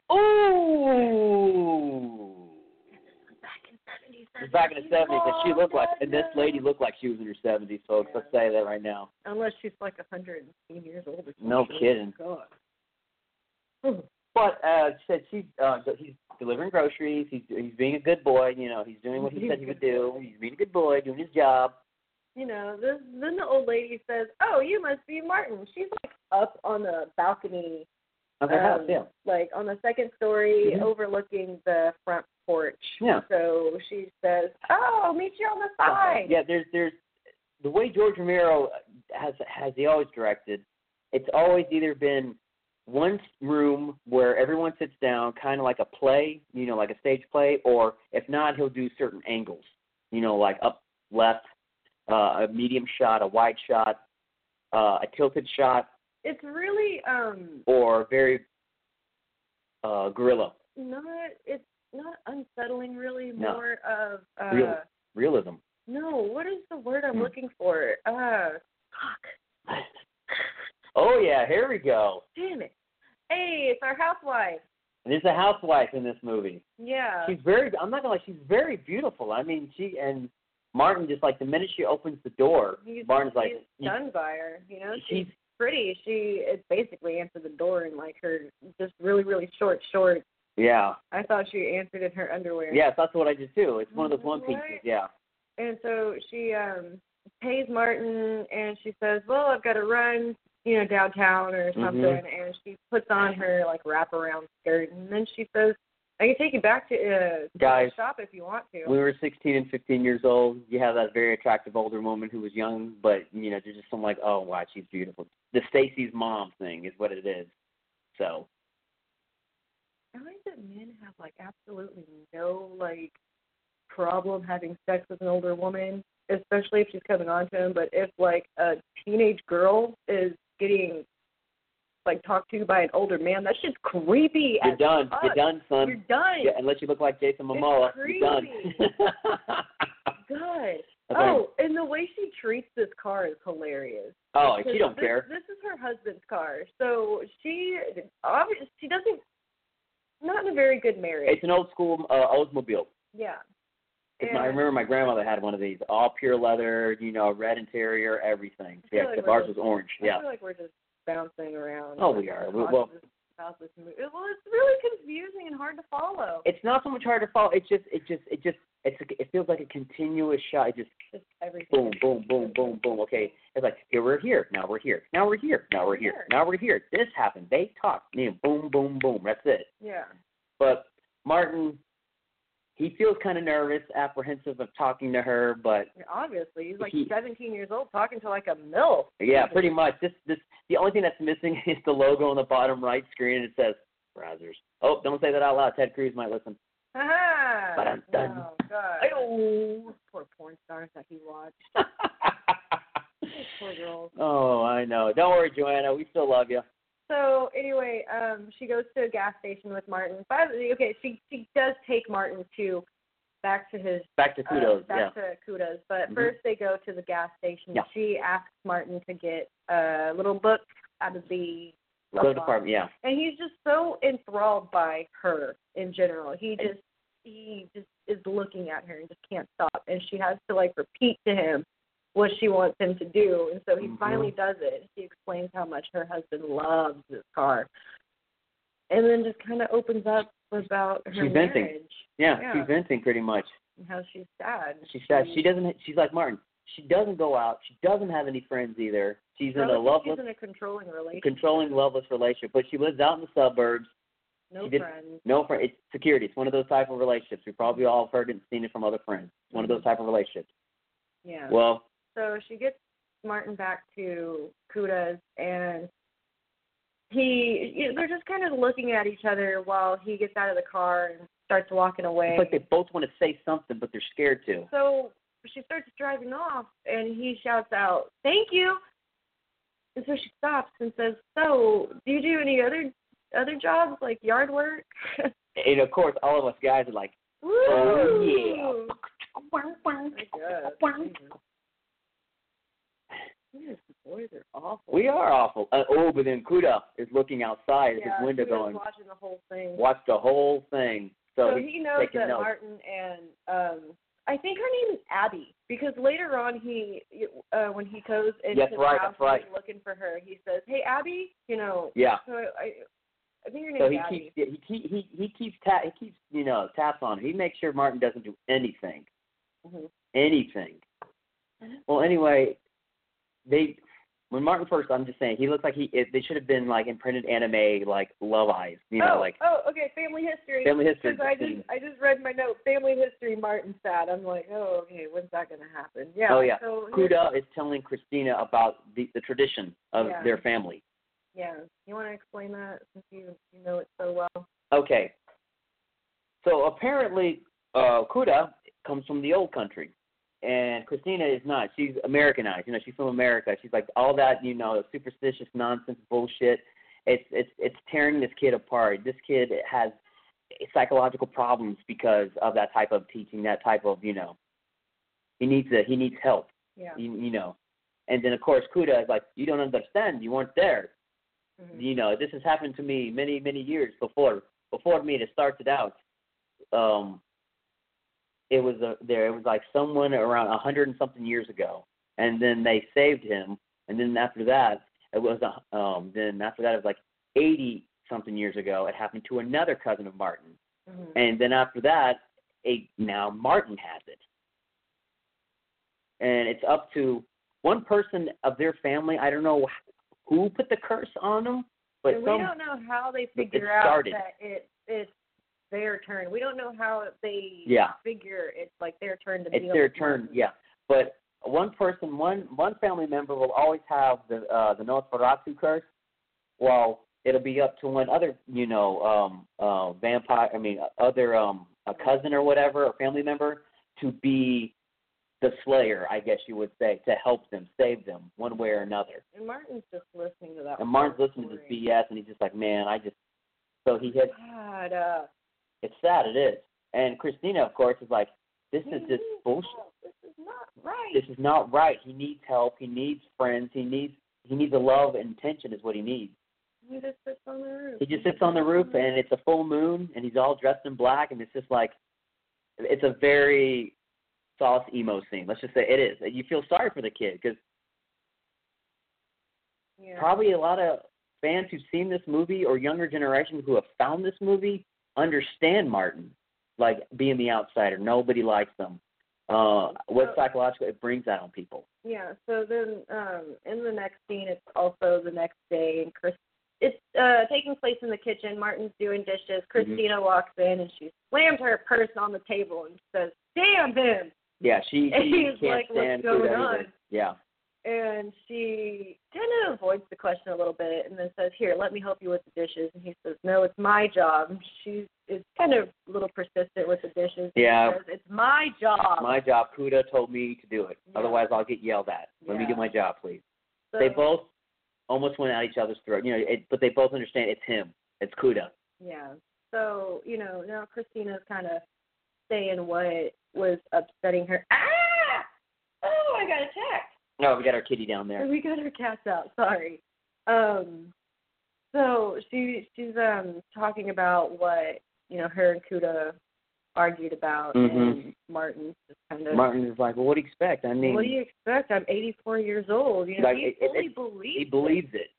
Ooh. Back in seventies. It's back in the seventies, and she looked like, and this lady looked like she was in her seventies, folks. Let's say that right now. Unless she's like a hundred and years old or something. No kidding. God. But uh, she said she's uh, he's delivering groceries. He's he's being a good boy. You know, he's doing what he said he would do. He's being a good boy, doing his job. You know, this, then the old lady says, "Oh, you must be Martin." She's like up on the balcony, Of her house, um, yeah. like on the second story, Mhm. overlooking the front porch. Yeah. So she says, "Oh, I'll meet you on the side." Yeah, there's there's the way George Romero has has he always directed. It's always either been one room where everyone sits down, kind of like a play, you know, like a stage play, or if not, he'll do certain angles, you know, like up, left, uh, a medium shot, a wide shot, uh, a tilted shot, It's really um or very uh, guerrilla, not it's not unsettling really, No. more of uh Real. realism. no, what is the word I'm Hmm. looking for? Uh fuck. Oh yeah, here we go. Damn it. Hey, it's our housewife. There's a housewife in this movie. Yeah. She's very. I'm not gonna lie. She's very beautiful. I mean, she and Martin just like the minute she opens the door, He's, Martin's like, he's stunned by her, you know. She's she's pretty. She it basically answered the door in like her just really, really short shorts. yeah, I thought she answered in her underwear. yes. That's what I did too. It's one of those one pieces. Right. Yeah. And so she um pays Martin and she says, well, I've got to run, you know, downtown or something. Mhm. And she puts on her, like, wraparound skirt. And then she says, I can take you back to uh, Guys, the shop if you want to. When we were sixteen and fifteen years old, you have that very attractive older woman who was young, but, you know, there's just some like, oh, wow, she's beautiful. The Stacy's mom thing is what it is. So. I think that men have, like, absolutely no, like, problem having sex with an older woman, especially if she's coming on to him. But if, like, a teenage girl is getting, like, talked to by an older man, that shit's creepy. You're as done. fuck. You're done, son. You're done. Yeah, unless you look like Jason Momoa. You're done. God. Okay. Oh, and the way she treats this car is hilarious. Oh, she Because don't this, care. This is her husband's car, so she obviously she doesn't. Not in a very good marriage. It's an old school uh, Oldsmobile. Yeah. It's And my, I remember my grandmother had one of these, all pure leather, you know, red interior, everything. I feel Yeah, like except we're ours just- was orange. I Yeah. feel like we're just bouncing around. Oh, we are. We- Talking well- this- about this movie. Well, it's really confusing and hard to follow. It's not so much hard to follow. It's just, it just, it just, it's, it feels like a continuous shot. It just Just everything. boom, boom, boom, boom, boom. Okay, it's like here we're here, now we're here, now we're here, now we're here, now we're here. This happened. They talked. You know, boom, boom, boom. That's it. Yeah. But Martin, he feels kind of nervous, apprehensive of talking to her, but Obviously, he's like He- seventeen years old talking to like a MILF. yeah, pretty much. This, this, the only thing that's missing is the logo on the bottom right screen, and it says Brazzers. Oh, don't say that out loud. Ted Cruz might listen. Haha. Ba-dun-dun. Oh, God. Ayo. Poor porn stars that he watched. Poor girls. Oh, I know. Don't worry, Joanna. We still love you. So anyway, um, she goes to a gas station with Martin. By the way, okay, she she does take Martin to back to his Back to Kudos. uh, back yeah. to Kudos. But Mhm. first they go to the gas station. Yeah. She asks Martin to get a little book out of the Glove department. Yeah. and he's just so enthralled by her in general. He just he just is looking at her and just can't stop. And she has to like repeat to him what she wants him to do. And so he Mm-hmm. finally does it. She explains how much her husband loves this car. And then just kind of opens up about her She's marriage. venting. Yeah, Yeah. she's venting pretty much. And how she's sad. She says she doesn't. She's like Martin. She doesn't go out. She doesn't have any friends either. She's in a Probably loveless, she's in a controlling relationship. controlling, loveless relationship. But she lives out in the suburbs. No she did- friends. No friend. It's security. It's one of those type of relationships. We probably all have heard it and seen it from other friends. It's one of those type of relationships. Yeah. Well, So she gets Martin back to Kuda's, and he, you know, they're just kind of looking at each other while he gets out of the car and starts walking away. it's like they both want to say something, but they're scared to. So she starts driving off, and he shouts out, "Thank you!" And so she stops and says, "So, do you do any other other jobs like yard work?" And of course, all of us guys are like, Woo! "Oh yeah." My God. Yes, the boys are awful. We are awful. Uh, oh, but then Kuda is looking outside at yeah, his window he was going, watching the whole thing. watch the whole thing. So, So he's he knows taking that notes. Martin and um I think her name is Abby, because later on he uh when he goes into Yes, the right, house that's right. and he's looking for her, he says, "Hey Abby," you know. Yeah. So I I think her name So is he Abby. keeps he he he he keeps ta- he keeps you know taps on him. He makes sure Martin doesn't do anything, Mm-hmm. anything. Well, anyway, they when Martin first, I'm just saying he looks like he it, they should have been like imprinted anime like Love Eyes, you know, oh, like oh, okay, family history. Family History. Because I just I just read my note, family history. Martin sad. I'm like, oh, okay, when's that gonna happen? Yeah. Oh yeah, So Kuda is telling Christina about the the tradition of Yeah. their family. yeah. You want to explain that since you you know it so well? Okay. So apparently, uh, Kuda comes from the old country, and Christina is not. She's Americanized. You know, she's from America. She's like all that, you know, superstitious nonsense bullshit. It's it's it's tearing this kid apart. This kid has psychological problems because of that type of teaching. That type of, you know, he needs a, he needs help. Yeah. You, you know, and then of course Kuda is like, you don't understand. You weren't there. Mm-hmm. You know, this has happened to me many, many years before. Before me, it started out. Um, it was a, there. It was like someone around a hundred and something years ago, and then they saved him. And then after that, it was a, um. Then after that, it was like eighty something years ago. It happened to another cousin of Martin, Mm-hmm. and then after that, a now Martin has it, and it's up to one person of their family. I don't know who put the curse on them, but and we some, don't know how they it figure out started. that it it's their turn. We don't know how they Yeah. figure it's like their turn to It's deal their with turn, Martin. yeah. But one person, one one family member will always have the uh, the Nosferatu curse, while it'll be up to one other, you know, um, uh, vampire. I mean, other um, a cousin or whatever, a family member, to be the slayer, I guess you would say, to help them, save them, one way or another. And Martin's just listening to that. And Martin's whole listening to this story. B S, and he's just like, man, I just. So he hits. God, uh, It's sad, it is. And Christina, of course, is like, this is just bullshit. This is not right. This is not right. He needs help. He needs friends. He needs he needs a love and attention is what he needs. He just sits on the roof. He just sits on the roof, and it's a full moon, and he's all dressed in black, and it's just like, it's a very sauce emo scene. Let's just say it is. You feel sorry for the kid because Yeah. probably a lot of fans who've seen this movie or younger generation who have found this movie understand Martin, like being the outsider. Nobody likes them. Uh, what psychological it brings that on people. Yeah, so then um, in the next scene, it's also the next day, and Chris, it's uh, taking place in the kitchen. Martin's doing dishes. Christina Mm-hmm. walks in, and she slams her purse on the table and says, "Damn him!" Yeah, she, And she he's can't like, "What's stand going food on?" either. Yeah. and she kind of avoids the question a little bit and then says, here, let me help you with the dishes. And he says, no, it's my job. She is kind of a little persistent with the dishes. Yeah. He says, it's my job. My job. Kuda told me to do it. Yeah. Otherwise, I'll get yelled at. Let Yeah. me do my job, please. So, They both almost went at each other's throat, you know, it, but they both understand it's him. It's Kuda. Yeah. So, you know, now Christina's kind of saying what was upsetting her. Ah! Oh, I got attacked. No, we got our kitty down there. We got our cats out. Sorry. Um. So she she's um talking about what you know her and Kuda argued about, Mhm. and Martin just kind of. Martin is like, well, what do you expect? I mean, What do you expect? I'm eighty-four years old. You know, Like, he it- it- fully it- believes. he believes it.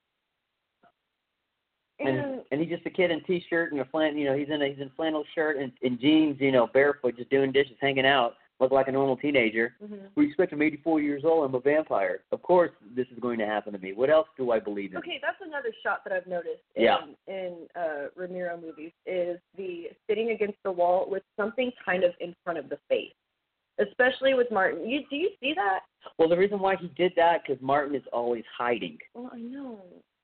it. And And and he's just a kid in t-shirt and a flan, you know, he's in a he's in flannel shirt and, and jeans, you know, barefoot, just doing dishes, hanging out, look like a normal teenager. Mhm. We expect I'm eighty-four years old. I'm a vampire. Of course, this is going to happen to me. What else do I believe in? Okay, that's another shot that I've noticed in, Yeah. in uh, Ramiro movies is the sitting against the wall with something kind of in front of the face, especially with Martin. You do you see that? Well, the reason why he did that because Martin is always hiding. Well, I know.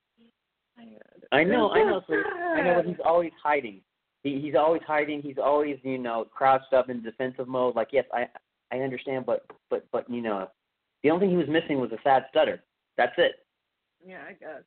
I know, I know, sir. I know, but he's always hiding. He he's always hiding. He's always, you know, crouched up in defensive mode. Like, yes, I I understand, but but but you know, the only thing he was missing was a sad stutter. That's it. Yeah, I guess.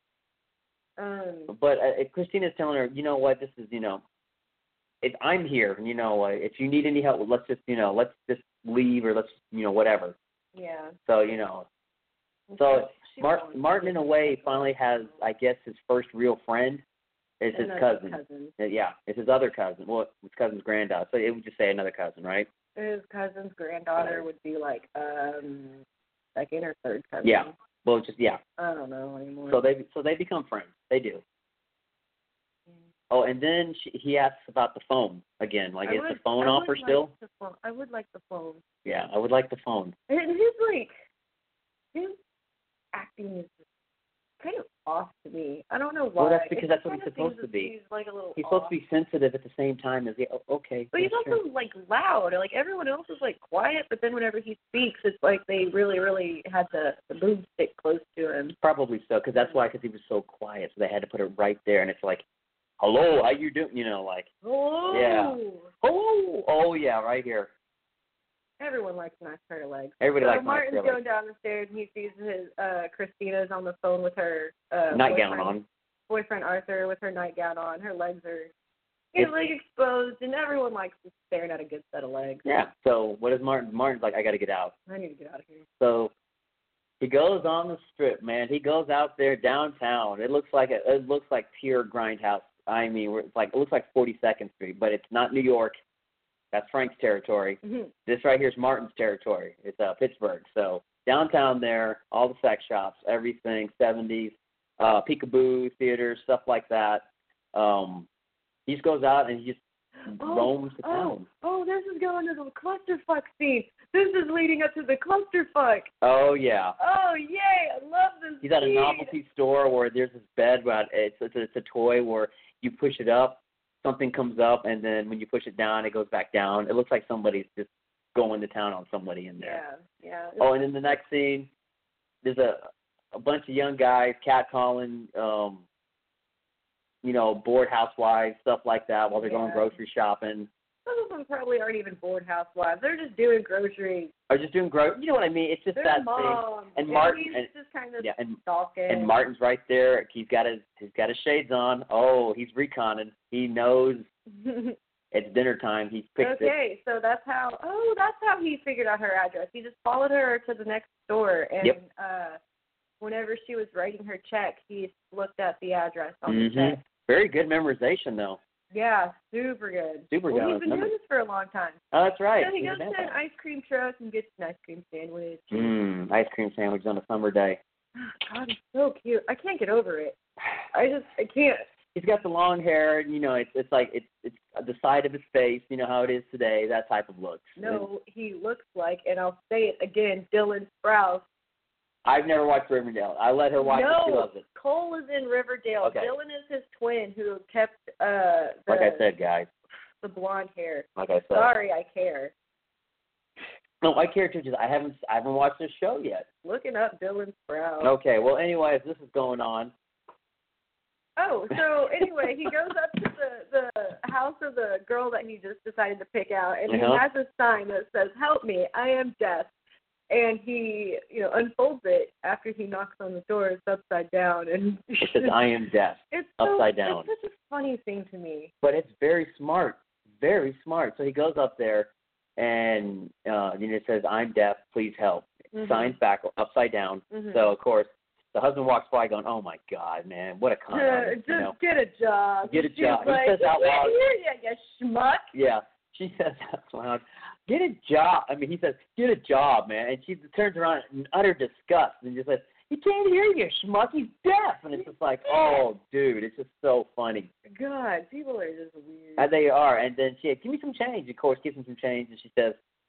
Um. But uh, Christina's telling her, you know what, this is, you know, if I'm here, you know, uh, if you need any help, let's just, you know, let's just leave or let's, you know, whatever. Yeah. So, you know, so She Mar- wants Martin, to in a way, finally has, I guess, his first real friend is his another cousin. cousin. Uh, Yeah, it's his other cousin. Well, his cousin's granddaughter. So it would just say another cousin, right? His cousin's granddaughter would be like um second or third cousin. Yeah. Well, just yeah. I don't know anymore. So they so they become friends. They do. Oh, and then she, he asks about the phone again. Like, I is would- the phone I offer would like still? the phone. I would like the phone. Yeah, I would like the phone. And his like his acting is kind of off to me. I don't know why. Well, that's because It that's just what he's kinda supposed seems to that be. He's like a little. He's off. supposed to be sensitive at the same time as the. Oh, okay. But he's yeah, also sure. like loud. Like everyone else is like quiet, but then whenever he speaks, it's like they really, really had the the boomstick close to him. Probably so, because that's why, because he was so quiet, so they had to put it right there, and it's like, hello, how you doing? You know, like, Oh. Yeah. oh, oh yeah, right here. Everyone likes a nice pair of legs. Everybody so likes nice Martin's pair of going legs. down the stairs and he sees his uh Christina's on the phone with her uh Nightgown boyfriend, on. boyfriend Arthur with her nightgown on. Her legs are It's- like exposed, and everyone likes staring at a good set of legs. Yeah. So what is Martin? Martin's like, I got to get out. I need to get out of here. So he goes on the strip, man. He goes out there downtown. It looks like a, it looks like pure grindhouse. I mean, where it's like it looks like forty-second Street, but it's not New York. That's Frank's territory. Mhm. This right here is Martin's territory. It's uh, Pittsburgh. So downtown there, all the sex shops, everything, seventies, uh, peekaboo theaters, stuff like that. Um, he just goes out and he just Oh, roams the oh, town. oh, this is going to the clusterfuck scene. This is leading up to the clusterfuck. Oh yeah. Oh, yay! I love this He's at a scene. novelty store where there's this bed, but it's it's a, it's a toy where you push it up, something comes up, and then when you push it down, it goes back down. It looks like somebody's just going to town on somebody in there. Yeah, yeah. Oh, and in the next scene, there's a a bunch of young guys catcalling, um, you know, bored housewives, stuff like that, while they're going Yeah. grocery shopping. Some of them probably aren't even bored housewives. They're just doing groceries. Or just doing gro You know what I mean? It's just They're that moms. thing. And Martin, he's and, just kind of yeah, and stalking. and Martin's right there. He's got his he's got his shades on. Oh, he's reconning. He knows it's dinner time. He's picked it. Okay, so that's how. Oh, that's how he figured out her address. He just followed her to the next store, and Yep. uh, whenever she was writing her check, he looked at the address on hmm the check. Very good memorization, though. Yeah, super good. Super well, good. he's been Number- doing this for a long time. Oh, that's right. So he He's goes a to an vampire. ice cream truck and gets an ice cream sandwich. Mmm, ice cream sandwich on a summer day. God, he's so cute. I can't get over it. I just, I can't. He's got the long hair, and you know, it's it's like it's it's the side of his face. You know how it is today. That type of looks. No, he looks like, and I'll say it again, Dylan Sprouse. I've never watched Riverdale. I let her watch it. She No, loves it. Cole is in Riverdale. Okay. Dylan is his twin who kept uh, the, Like I said, guys. the blonde hair. Like I said. Sorry, I care. No, my character just I haven't I haven't watched this show yet. Looking up Dylan Sprouse. Okay, well, anyways, this is going on. Oh, so anyway, he goes up to the, the house of the girl that he just decided to pick out, and Uh-huh. he has a sign that says, "Help me, I am deaf." And he, you know, unfolds it after he knocks on the door. It's upside down, and It says, I am deaf, it's so, upside down. It's such a funny thing to me. But it's very smart, very smart. So he goes up there, and uh, you know, it says, I'm deaf, please help. Mhm. Signs back, upside down. Mhm. So, of course, the husband walks by going, oh, my God, man, what a con Uh, artist, just you know? get a job. Get a She's job. He Like, says out "You loud- can't hear ya, you schmuck." Yeah, she says out loud, get a job. I mean, he says, get a job, man. And she turns around in utter disgust and just says, he can't hear you, schmuck. He's deaf. And it's just like, oh, dude, it's just so funny. God, people are just weird. As they are. And then she, give me some change. Of course, gives him some change. And she says,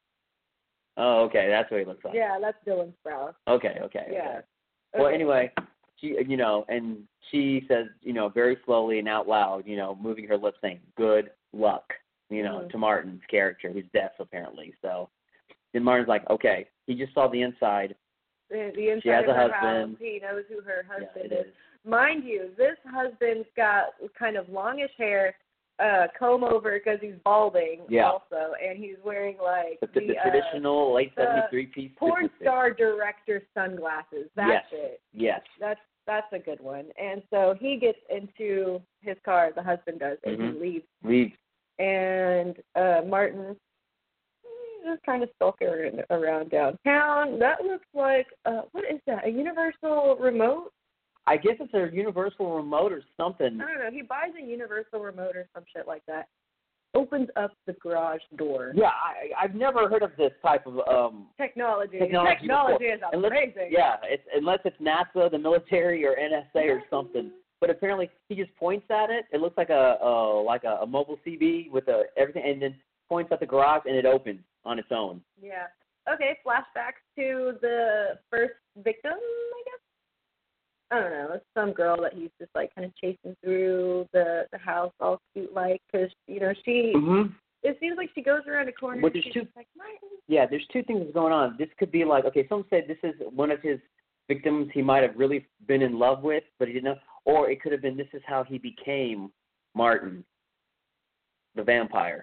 oh, okay, that's what he looks like. Yeah, that's Dylan Sprouse. Okay, okay. Yeah. Okay. Well, Okay. anyway, she, you know, and she says, you know, very slowly and out loud, you know, moving her lips, saying, good luck, you know, Mhm. to Martin's character, who's deaf apparently. So then Martin's like, okay, he just saw the inside. The, the inside She has of a her husband. house. He knows who her Yeah, husband it is. is. Mind you, this husband's got kind of longish hair, uh, comb over because he's balding Yeah. also, and he's wearing like The, the, the, the uh, traditional late the seventy-three piece. porn business suit. star director sunglasses. That's Yes. it. Yes. That's that's a good one. And so he gets into his car, the husband does, and Mhm. he leaves. Leaves. And uh, Martin he's just kind of skulking around downtown. That looks like uh, what is that? A Universal remote? I guess it's a universal remote or something. I don't know. He buys a Universal remote or some shit like that. Opens up the garage door. Yeah, I, I've never heard of this type of um, Technology. technology. Technology before. is Unless- amazing. Yeah, it's, unless it's NASA, the military, or N S A or something. But apparently, he just points at it. It looks like a, a like a, a mobile C B with a, everything, and then points at the garage, and it opens on its own. Yeah. Okay, flashbacks to the first victim, I guess. I don't know. It's some girl that he's just like kind of chasing through the the house, all cute like, because you know she. Mm-hmm. It seems like she goes around a corner. Well, and there's she's two- just like, Martin. Yeah, there's two things going on. This could be like, okay, some said this is one of his victims he might have really been in love with, but he didn't know. Or it could have been this is how he became Martin, the vampire.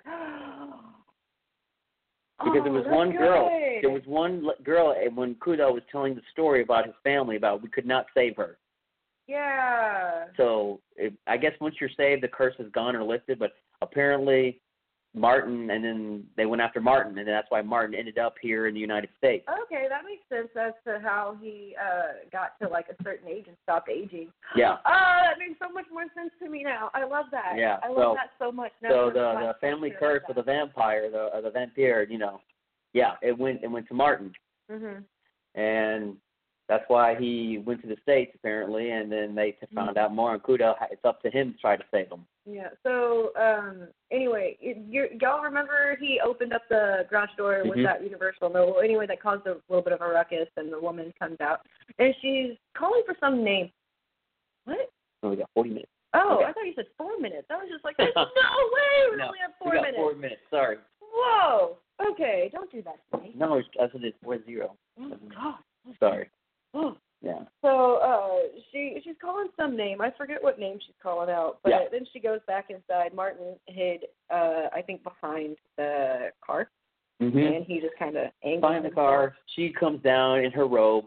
Because oh, there was that's one girl. good. There was one l- girl, and when Kudo was telling the story about his family, about we could not save her. Yeah. So it, I guess once you're saved, the curse is gone or lifted. But apparently, Martin, and then they went after Martin, and that's why Martin ended up here in the United States. Okay, that makes sense as to how he uh got to like a certain age and stopped aging. Yeah. Oh, that makes so much more sense to me now. I love that. Yeah, I love so- that so much. Now So that the I'm the glad family I curse of the vampire, the or the vampire, you know, yeah, it went it went to Martin, Mhm. and that's why he went to the States apparently, and then they t- found out more. And Kudo, it's up to him to try to save him. Yeah. So um anyway, it, you y'all remember he opened up the garage door with Mhm. that Universal no well, anyway that caused a little bit of a ruckus, and the woman comes out and she's calling for some name. What? So we got forty minutes. Oh, Okay. I thought you said four minutes. I was just like, there's no way we No, only have four we got minutes. four minutes. Sorry. Whoa. Okay, don't do that to me. No, it's, that's what it is. Four zero. Oh God. Sorry. Oh. Yeah. So uh, she she's calling some name. I forget what name she's calling out. But Yeah. then she goes back inside. Martin hid, uh, I think, behind the car, Mm-hmm. and he just kind of angles Behind the himself. car, she comes down in her robe,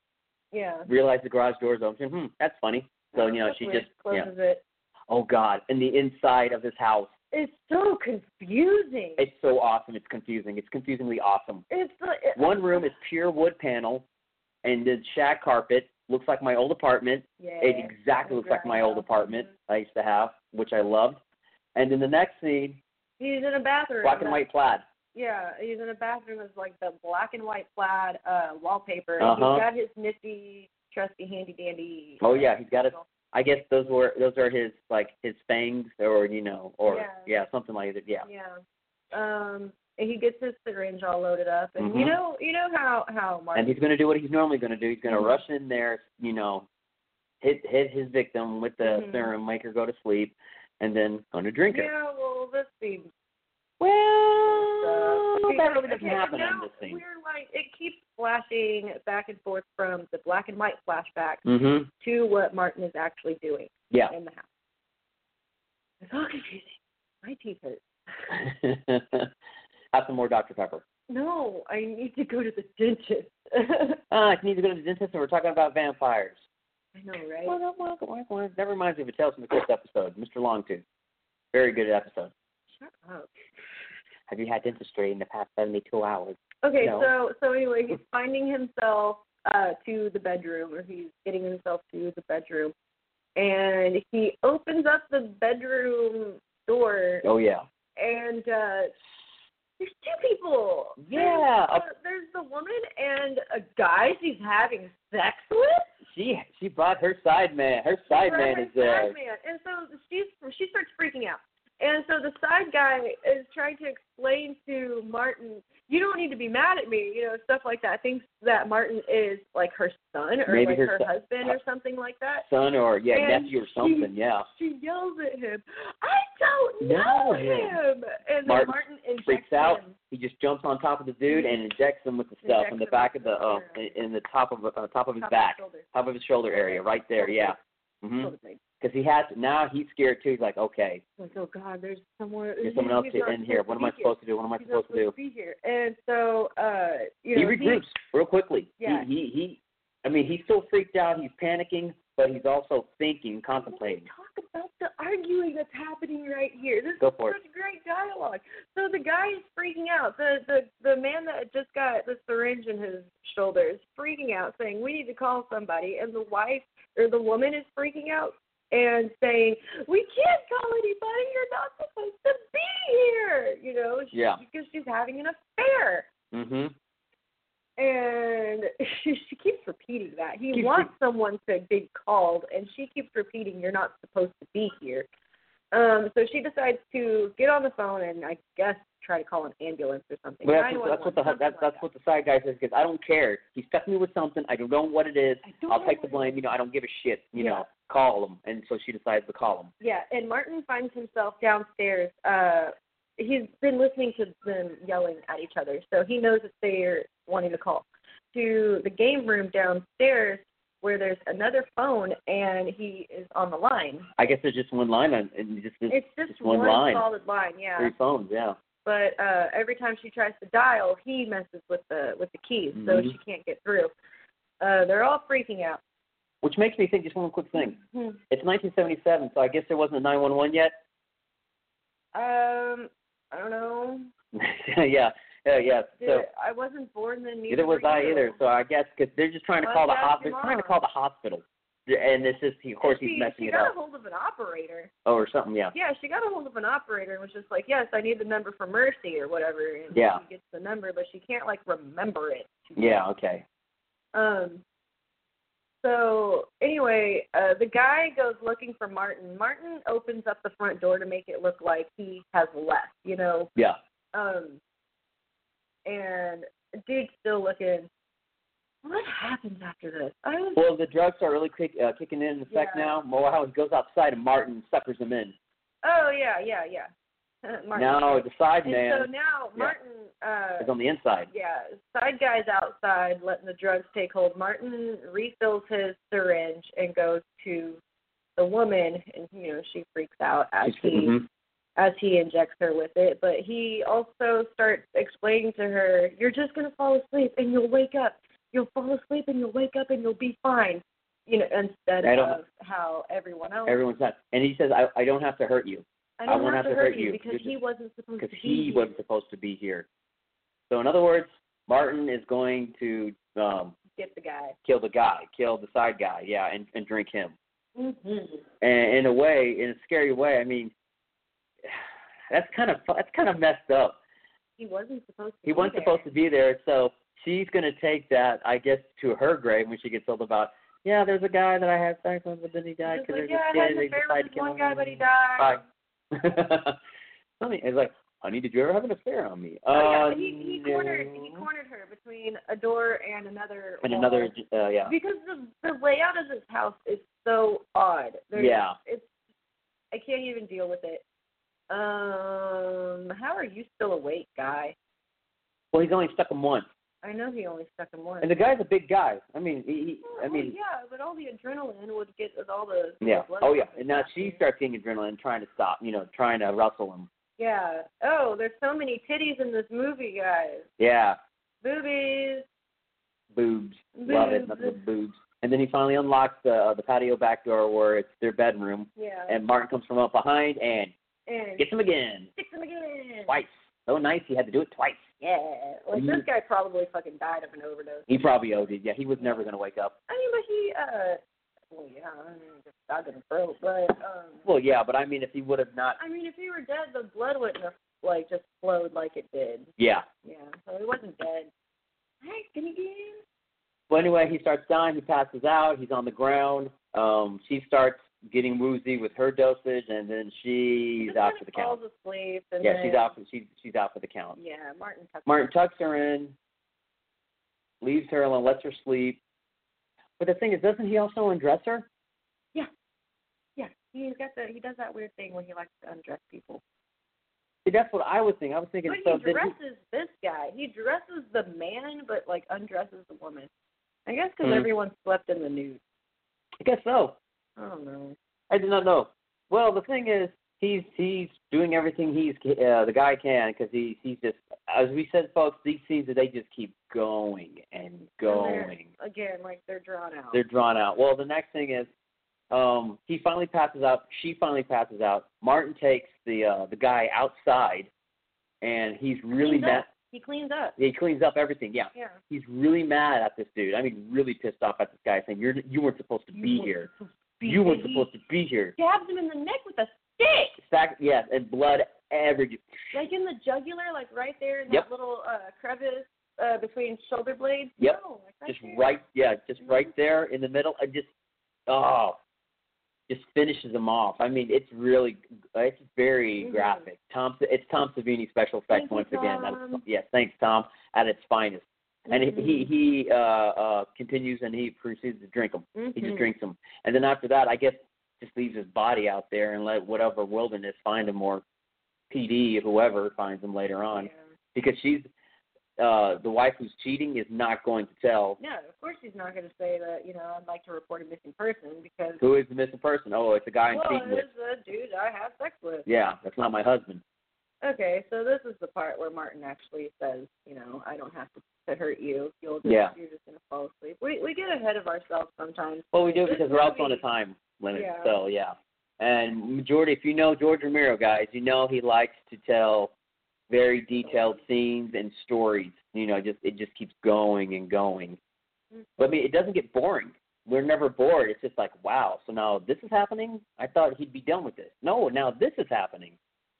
Yeah. realizes the garage door's open. Hmm, that's funny. So you know, That's she weird. just yeah. closes it. Oh God! And the inside of this house. It's so confusing. It's so awesome. It's confusing. It's confusingly awesome. It's the, it, One room is pure wood panel, and the shag carpet looks like my old apartment. Yeah. It exactly looks like my old apartment I used to have, which I loved. And then the next scene, He's in a bathroom. black and white plaid. Yeah, he's in a bathroom with like the black and white plaid uh, wallpaper. And Uh-huh. He's got his nifty, trusty, handy dandy. Oh yeah, he's got a. I guess those were those are his like his fangs, or you know, or Yeah. yeah, something like that. Yeah. Yeah. Um, and he gets his syringe all loaded up, and Mhm. you know, you know how how Martin. And he's going to do what he's normally going to do. He's going to Mhm. rush in there, you know, hit hit his victim with the Mhm. serum, make her go to sleep, and then going to drink it. Yeah, well, this scene. Well, stuff. that really doesn't okay, happen now in this scene. We're like, it keeps flashing back and forth from the black and white flashback Mm-hmm. to what Martin is actually doing Yeah. in the house. It's all confusing. My teeth hurt. Have some more Doctor Pepper. No, I need to go to the dentist. Ah, I need to go to the dentist, and we're talking about vampires. I know, right? Well, no, well, well, well, that reminds me of a Tales from the Crypt episode, Mister Longtooth. Very good episode. Shut up. Have you had dentistry in the past seventy-two hours? Okay, No. so so anyway, he's finding himself uh, to the bedroom, or he's getting himself to the bedroom, and he opens up the bedroom door, Oh, yeah. and uh, there's two people. Yeah. There's, uh, there's the woman and a guy she's having sex with. She she brought her side man. Her side Right, man her is there. side man. And so she's she starts freaking out. And so the side guy is trying to explain to Martin, you don't need to be mad at me, you know, stuff like that. Thinks that Martin is like her son or Maybe like her her, son- husband or something like that. Son or, yeah, And nephew or something, she, yeah. She yells at him, I don't No, know him. And then Martin Martin injects Freaks out. him. He just jumps on top of the dude and injects him with the stuff Injects in the him back with of the, uh, the- in the top of uh, top of his Top of back, his shoulder. top of his shoulder area, right there, yeah. Mm-hmm. Shoulder blade. Because he has now he's scared too. He's like, okay, Like, oh God, there's someone. there's someone else he's not in here. What am I to be supposed to do? What am I He's not supposed to do? be here. And so, uh, you He know, regroups real quickly. Yeah. He, he he. I mean, he's still freaked out. He's panicking, but he's also thinking, contemplating. Talk about the arguing that's happening right here. This Go is for such great dialogue. So the guy is freaking out. The the the man that just got the syringe in his shoulder is freaking out, saying, "We need to call somebody." And the wife or the woman is freaking out and saying, "We can't call anybody. You're not supposed to be here." You know, she, Yeah. because she's having an affair. Mm-hmm. And she, she keeps repeating that. He Keeps wants someone to be called, and she keeps repeating, "You're not supposed to be here." Um, so she decides to get on the phone and, I guess, try to call an ambulance or something. But that's, what- that's what the something that's like that's that. what the side guy says. Because I don't care. He stuck me with something. I don't know what it is. I don't I'll know take the what it blame. You know, I don't give a shit. You Yeah. know, call him. And so she decides to call him. Yeah, and Martin finds himself downstairs. Uh, he's been listening to them yelling at each other, so he knows that they're wanting to call. To the game room downstairs where there's another phone, and he is on the line. I guess there's just one line on, and just this, It's just, just one, one line. solid line, yeah. Three phones, yeah. But uh, every time she tries to dial, he messes with the with the keys, so Mhm. she can't get through. Uh, they're all freaking out. Which makes me think just one quick thing. Hmm. It's nineteen seventy-seven, so I guess there wasn't a nine one one yet. Um, I don't know. yeah, yeah, yeah. So Dude, I wasn't born then. neither was were I you. either. So I guess because they're just trying to Why call the don't you ask hospital. your They're trying to mom? call the hospital, and this is of course she, he's messing she it got up. a hold of an operator. Oh, or something, yeah. Yeah, she got a hold of an operator and was just like, "Yes, I need the number for Mercy or whatever." And Yeah. she gets the number, but she can't like remember it. Yeah, okay. Um. So anyway, uh, the guy goes looking for Martin. Martin opens up the front door to make it look like he has left, you know. Yeah. Um. And dude's still looking. What happens after this? I was. Well, the drugs are really quick, uh, kicking in effect Yeah. now. Well, how he goes outside and Martin suckers him in. Oh yeah, yeah, yeah. Martin. Now the side And man so now Martin. Uh, is on the inside. Yeah, side guy's outside letting the drugs take hold. Martin refills his syringe and goes to the woman, and you know she freaks out as She's- he mhm. as he injects her with it. But he also starts explaining to her, "You're just gonna fall asleep and you'll wake up. You'll fall asleep and you'll wake up and you'll be fine." You know, instead I don't- of how everyone else. Everyone's not. And he says, I, I don't have to hurt you. I I don't won't have to hurt you because You're he just- wasn't supposed to Because be he here. wasn't supposed to be here. So in other words, Martin is going to um, Get the guy. kill the guy, kill the side guy, yeah, and, and drink him. Mm-hmm. And in a way, in a scary way, I mean, that's kind of that's kind of messed up. He wasn't supposed to. He be wasn't there. supposed to be there, so she's going to take that, I guess, to her grave when she gets told about, yeah, there's a guy that I had sex with, but then he died He's because like, there's yeah, I a had kid. an They affair decided with to kill one him. guy, but he died. Bye. Funny. It's like, honey, did you ever have an affair on me? Oh, uh, yeah, he he no. cornered he cornered her between a door and another And wall. another, uh, yeah. Because the the layout of this house is so odd. There's, Yeah. It's I can't even deal with it. Um, how are you still awake, guy? Well, he's only stuck him once. I know he only stuck him once. And the guy's a big guy. I mean, he, he Oh, I mean, yeah, but all the adrenaline would get with all the yeah. blood Oh, yeah. pumping And now back she there. starts getting adrenaline, trying to stop, you know, trying to wrestle him. Yeah. Oh, there's so many titties in this movie, guys. Yeah. Boobies. Boobs. Love it. Boobs. Nothing but boobs. And then he finally unlocks the uh, the patio back door where it's their bedroom. Yeah. And Martin comes from up behind and and gets him again. Sticks him again. Twice. So nice he had to do it twice. Yeah. Like, Mhm. this guy probably fucking died of an overdose. He probably owed it. Yeah, he was never going to wake up. I mean, but he, uh, well, yeah, I mean, just died in a throat, but, um, Well, yeah, but I mean, if he would have not. I mean, if he were dead, the blood wouldn't have, like, just flowed like it did. Yeah. Yeah, so he wasn't dead. Hey, can you get in? Well, anyway, he starts dying. He passes out. He's on the ground. Um, she starts getting woozy with her dosage, and then she's Just out kinda for the count. falls asleep. And Yeah, then, she's out. For, she's she's out for the count. Yeah, Martin tucks Martin tucks her in, leaves her alone, lets her sleep. But the thing is, doesn't he also undress her? Yeah, yeah. He's got the. He does that weird thing when he likes to undress people. See, that's what I was thinking. I was thinking. But so he did dresses this guy. He dresses the man, but like undresses the woman. I guess because Mhm. everyone slept in the nude. I guess so. I don't know. I did not know. Well, the thing is, he's he's doing everything he's uh, the guy can because he he's just as we said, folks. These scenes they just keep going and And going. they're, again, like they're drawn out. They're drawn out. Well, the next thing is, um, he finally passes out. She finally passes out. Martin takes the uh, the guy outside, and he's really Cleans mad. up. He cleans up. He cleans up everything. Yeah. Yeah. He's really mad at this dude. I mean, really pissed off at this guy, saying you're you weren't supposed to be You weren't here. supposed to be You weren't here." supposed to be here. Stabs him in the neck with a stick. Stack, yeah, and blood every. Like in the jugular, like right there in Yep. that little uh, crevice uh, between shoulder blades. Yep. No, like right Just there. right, yeah, just Mhm. right there in the middle, and just oh, just finishes him off. I mean, it's really, it's very Mhm. graphic. Tom, it's Tom Savini special effects Thank you, once again. Tom. That's, yes, thanks, Tom, at its finest. And Mhm. he he uh, uh, continues and he proceeds to drink them. He Mhm. just drinks them, and then after that, I guess, just leaves his body out there and let whatever wilderness find him, or P D, whoever finds him later on, Yeah. because she's uh, the wife who's cheating is not going to tell No, of course he's not going to say that, you know, I'd like to report a missing person because, who is the missing person. Oh, it's a guy I'm well, cheating with. it's a dude I have sex with. Yeah, that's not my husband. Okay, so this is the part where Martin actually says, you know, I don't have to, to hurt you. You'll just, Yeah. You're just going to fall asleep. We we get ahead of ourselves sometimes. Well, we do This because we're also on a movie- time limit. Yeah. So yeah, and majority, if you know George Romero, guys, you know he likes to tell very detailed scenes and stories. You know, just it just keeps going and going. But I mean, it doesn't get boring. We're never bored. It's just like, wow. So now this is happening. I thought he'd be done with this. No, now this is happening.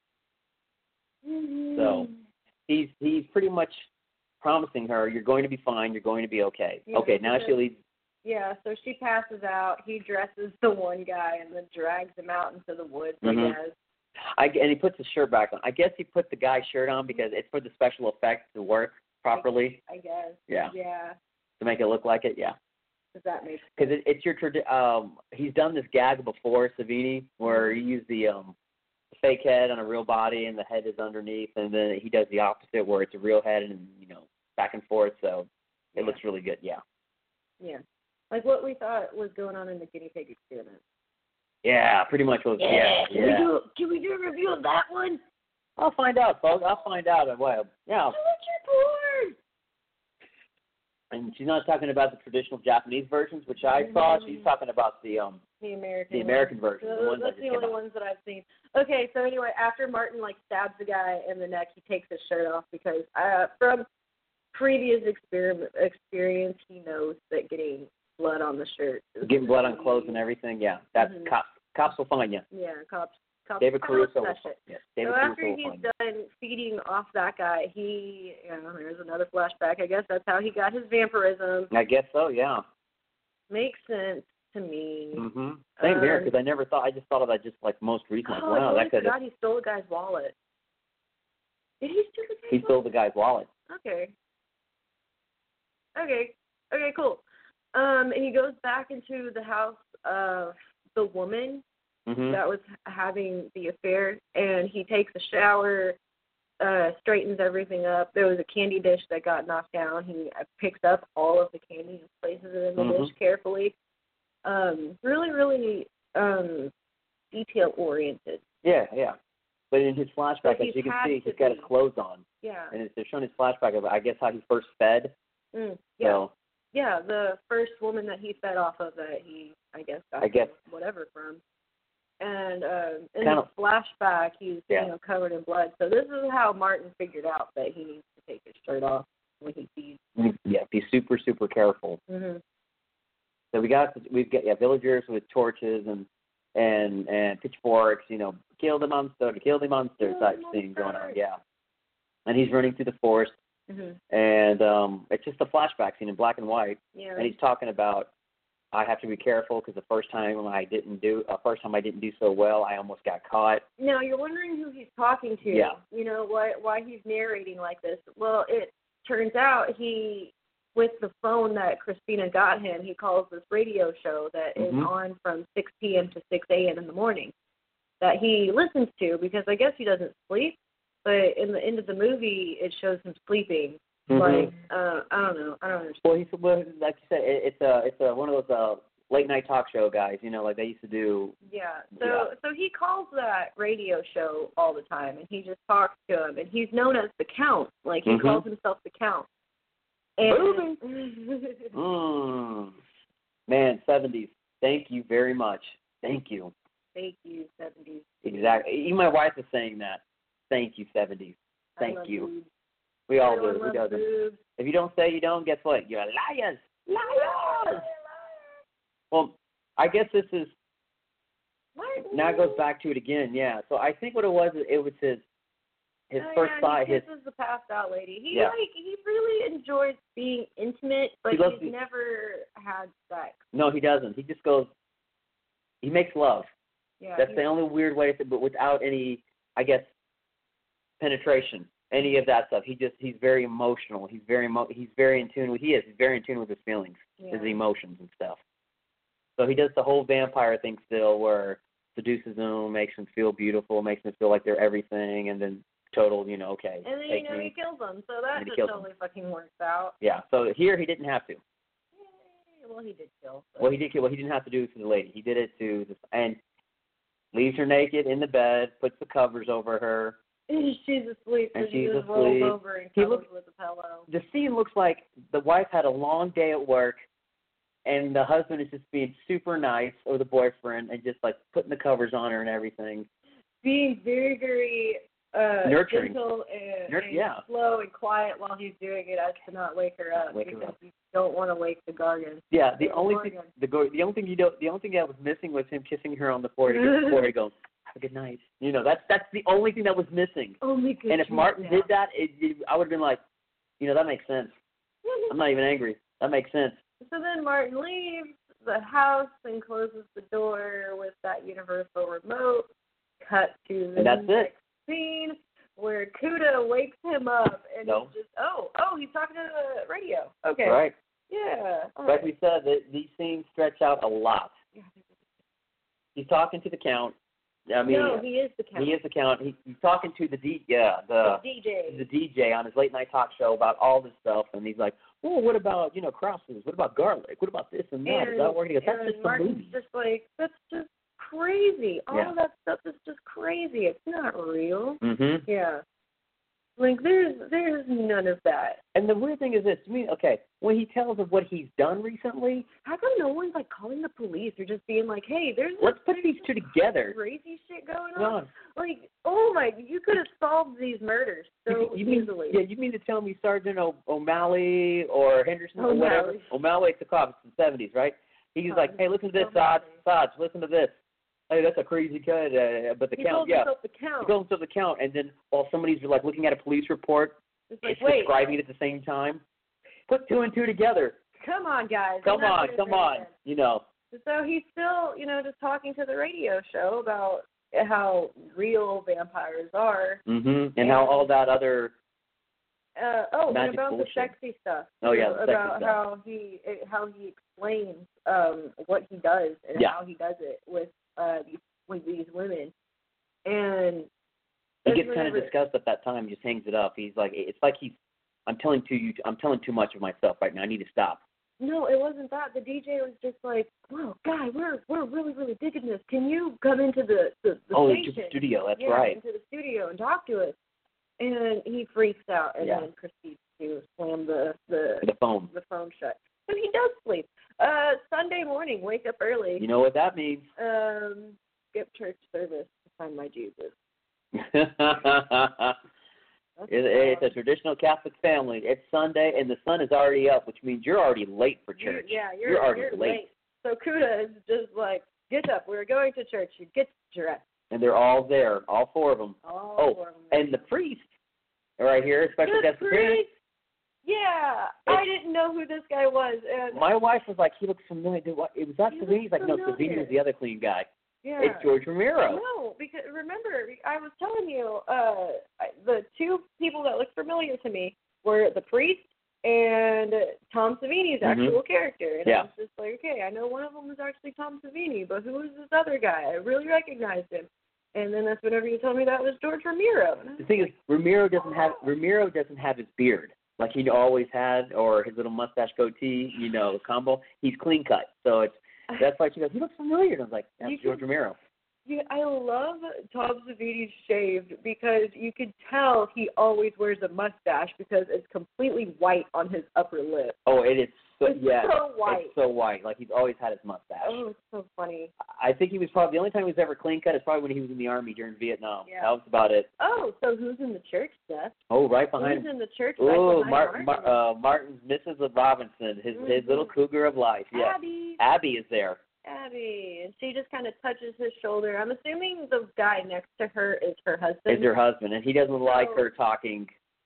Mm-hmm. So he's he's pretty much promising her, you're going to be fine. You're going to be okay. Yeah, okay, now because- she leaves. Yeah, so she passes out. He dresses the one guy and then drags him out into the woods, Mhm. I guess. I, and he puts his shirt back on. I guess he put the guy's shirt on because it's for the special effects to work properly, I guess. Yeah. Yeah. to make it look like it. Yeah, Does that make sense? because it, it's your tradi- um. He's done this gag before, Savini, where he used the um fake head on a real body and the head is underneath, and then he does the opposite where it's a real head and you know back and forth. So it Yeah. looks really good. Yeah. Yeah. Like what we thought was going on in the guinea pig experiment. Yeah, pretty much was. Yeah. Can yeah. we do can we do a review of that one? I'll find out, folks. I'll find out. Well, yeah. What's your board? And she's not talking about the traditional Japanese versions, which I saw. She's talking about the um The American the American version, the Those- ones that That's just the came only out. ones that I've seen. Okay, so anyway, after Martin like stabs the guy in the neck, he takes his shirt off because uh, from previous experiment experience, he knows that getting blood on the shirt, is Getting blood on really- clothes and everything. Yeah, that's Mhm. cops. Cops will find you. Yeah, cops. cops David kinda Caruso. touch Will, it. yes, David So after Caruso will he's find you. done feeding off that guy, he, you know, there's another flashback. I guess that's how he got his vampirism. I guess so. Yeah. Makes sense to me. hmm Same here, Um, because I never thought. I just thought of that just like most recently. Oh, wow, I that totally could. forgot he stole the guy's wallet. Did he steal the guy's He wallet? stole the guy's wallet. Okay. Okay. Okay, cool. Um, and he goes back into the house of the woman Mm-hmm. that was having the affair, and he takes a shower, uh, straightens everything up. There was a candy dish that got knocked down. He picks up all of the candy and places it in the Mm-hmm. dish carefully. Um, really, really um, detail-oriented. Yeah, yeah. But in his flashback, So as he's you can had see, to he's got his be. clothes on. Yeah. And it's, they're showing his flashback of, I guess, how he first fed. Mm, yeah. So, Yeah, the first woman that he fed off of that he, I guess, got I guess. whatever from. And um, in Kind the of- flashback, he's Yeah. you know covered in blood. So this is how Martin figured out that he needs to take his shirt off when he feeds. yeah, be super, super careful. Mm-hmm. So we got, we've got, yeah, villagers with torches and, and, and pitchforks, you know, kill the monster, kill the monster Kill type the thing going on, monster. yeah. And he's running through the forest, Mm-hmm. and um, it's just a flashback scene in black and white, Yeah. and he's talking about, I have to be careful because the first time I didn't do, uh, first time I didn't do so well, I almost got caught. Now you're wondering who he's talking to. Yeah. You know why why he's narrating like this. Well, it turns out he, with the phone that Christina got him, he calls this radio show that is Mhm. on from six p.m. to six a.m. in the morning that he listens to because I guess he doesn't sleep. But in the end of the movie, it shows him sleeping. Mhm. Like uh, I don't know, I don't understand. Well, he's well, like you said, it, it's a it's a one of those uh, late night talk show guys, you know, like they used to do. Yeah. So Yeah. so he calls that radio show all the time, and he just talks to him, and he's known as the Count. Like he Mhm. calls himself the Count. And Mm. Man, seventies. Thank you very much. Thank you. Thank you, seventies. Exactly. Even my wife is saying that. Thank you, seventies. I Thank love you. boobs. We all Everyone do. We loves do. boobs. If you don't say you don't, guess what? You're liars. Liars. Well, I guess this is now it goes back to it again. Yeah. So I think what it was, it was his his oh, first yeah, thought. He His kisses the passed out lady. He Yeah. like he really enjoys being intimate, but He loves he's the- never had sex. no, he doesn't. He just goes. He makes love. Yeah. That's he- the only weird way to say, but without any, I guess, penetration, any of that stuff. He just he's very emotional. He's very emo- he's very in tune with he is. He's very in tune with his feelings, yeah. his emotions and stuff. So he does the whole vampire thing still, where seduces them, makes them feel beautiful, makes them feel like they're everything, and then total, you know, okay. And then you take know me. he kills them, so that And he just kills totally fucking works out. Yeah. So here he didn't have to. Yay. Well, he did kill. So. Well, he did. Well, he didn't have to do it to the lady. He did it to the and leaves her naked in the bed, puts the covers over her. she's asleep, so And she she's just rolls asleep. over and He covers looks- with a pillow. The scene looks like the wife had a long day at work, and the husband is just being super nice, or the boyfriend, and just like putting the covers on her and everything. Being very, very uh, Nurturing. gentle and, Nur- and yeah. slow and quiet while he's doing it as to not wake her up Wake her because up. you don't want to wake the garden. Yeah. The Oh, only my thing God. the go- the only thing you don't the only thing that was missing was him kissing her on the forehead. Before he goes, "Have a good night." You know, that's that's the only thing that was missing. Oh my goodness. And if Martin yeah. did that, it, it, I would have been like, you know, that makes sense. I'm not even angry. That makes sense. So then Martin leaves the house and closes the door with that universal remote. Cut to the And that's next it. scene where Kuda wakes him up and No. he's just, oh, oh, he's talking to the radio. Okay. Right. Yeah. all Like right. we said, the, these scenes stretch out a lot. Yeah. He's talking to the Count. I mean, no, he is the count. he is the Count. He, he's talking to the D, yeah, the the D J. the D J on his late night talk show about all this stuff, and he's like, "Oh, what about you know crosses? What about garlic? What about this and that? and, Is that working?" He goes, "That's and just the Martin's movie." just like, that's just crazy. All Yeah. of that stuff is just crazy. It's not real. Mm-hmm. Yeah. Like there's there's none of that. And the weird thing is this: to me, okay, when he tells of what he's done recently, How come no one's like calling the police or just being like, hey, there's let's this put these two together. crazy shit going on? No. Like, oh my, you could have solved these murders so You, you mean, easily. yeah, you mean to tell me Sergeant o- O'Malley or Henderson or whatever? O'Malley. O'Malley took off in the seventies, right? He's Oh, like, hey, listen to this, Sarge, O'Malley. Sarge, listen to this. Hey, that's a crazy kid, uh, but the he Count, told yeah. himself the He count. goes to the Count, and then while somebody's like looking at a police report, It's like, it's wait, describing it at the same time. Put two and two together. come on, guys. Come You're not on, gonna come say on. that. You know. So he's still, you know, just talking to the radio show about how real vampires are. Mm-hmm. And how all that other. Uh, oh, and Magic about bullshit. the sexy stuff. Oh, too, yeah, the sexy about stuff. how he how he explains um, what he does and Yeah. how he does it with uh, these with these women. And he that's gets kind of whenever- disgusted at that time. He just hangs it up. He's like, it's like he's, I'm telling to you, I'm telling too much of myself right now. I need to stop. No, it wasn't that. The D J was just like, "Whoa, guy, we're we're really really digging this. Can you come into the the, the oh, station? into the studio. That's yeah, right. into the studio and talk to us." And he freaks out and Yeah. then proceeds to slam the the The phone. the phone shut. And he does sleep. Uh, Sunday morning, wake up early. You know what that means? Um, skip church service to find my Jesus. It, it's a traditional Catholic family. It's Sunday, and the sun is already up, which means you're already late for church. You, yeah, you're, you're already you're late. late. So Kuda is just like, get up. We're going to church. You get dressed. And they're all there, all four of them. All oh, four of them. and the priest right here, special The guest appearance. priest? Yeah, I didn't know who this guy was. And My wife was like, he looks familiar. Did what? It was that He Savini? He's looks like, no, familiar. Savini was the other clean guy. yeah. It's George Romero. No, because remember, I was telling you, uh, the two people that looked familiar to me were the priest and Tom Savini's Mhm. actual character. And Yeah. I was just like, okay, I know one of them was actually Tom Savini, but who was this other guy? I really recognized him. And then that's whenever you told me that was George Romero. And I The was thing is, like, Romero doesn't have Romero doesn't have his beard like he always had, or his little mustache goatee, you know, combo. He's clean cut, so it's that's why she goes, he looks familiar. And I was like, that's You George can- Romero. Yeah, I love Tom Savini's shaved because you could tell he always wears a mustache because it's completely white on his upper lip. Oh, it is so It's yeah, so white. it's so white. Like he's always had his mustache. Oh, it's so funny. I think he was probably the only time he was ever clean cut is probably when he was in the army during Vietnam. Yeah. That was about it. Oh, so who's in the church, Seth? Oh, right behind Who's him. in the church right Oh, behind Martin, Martin? Mar- uh, Martin's Missus Robinson, his his Mhm. little cougar of life. Yeah, Abby. Abby is there. Abby. And she just kind of touches his shoulder. I'm assuming the guy next to her is her husband. Is her husband, and he doesn't like Oh. her talking.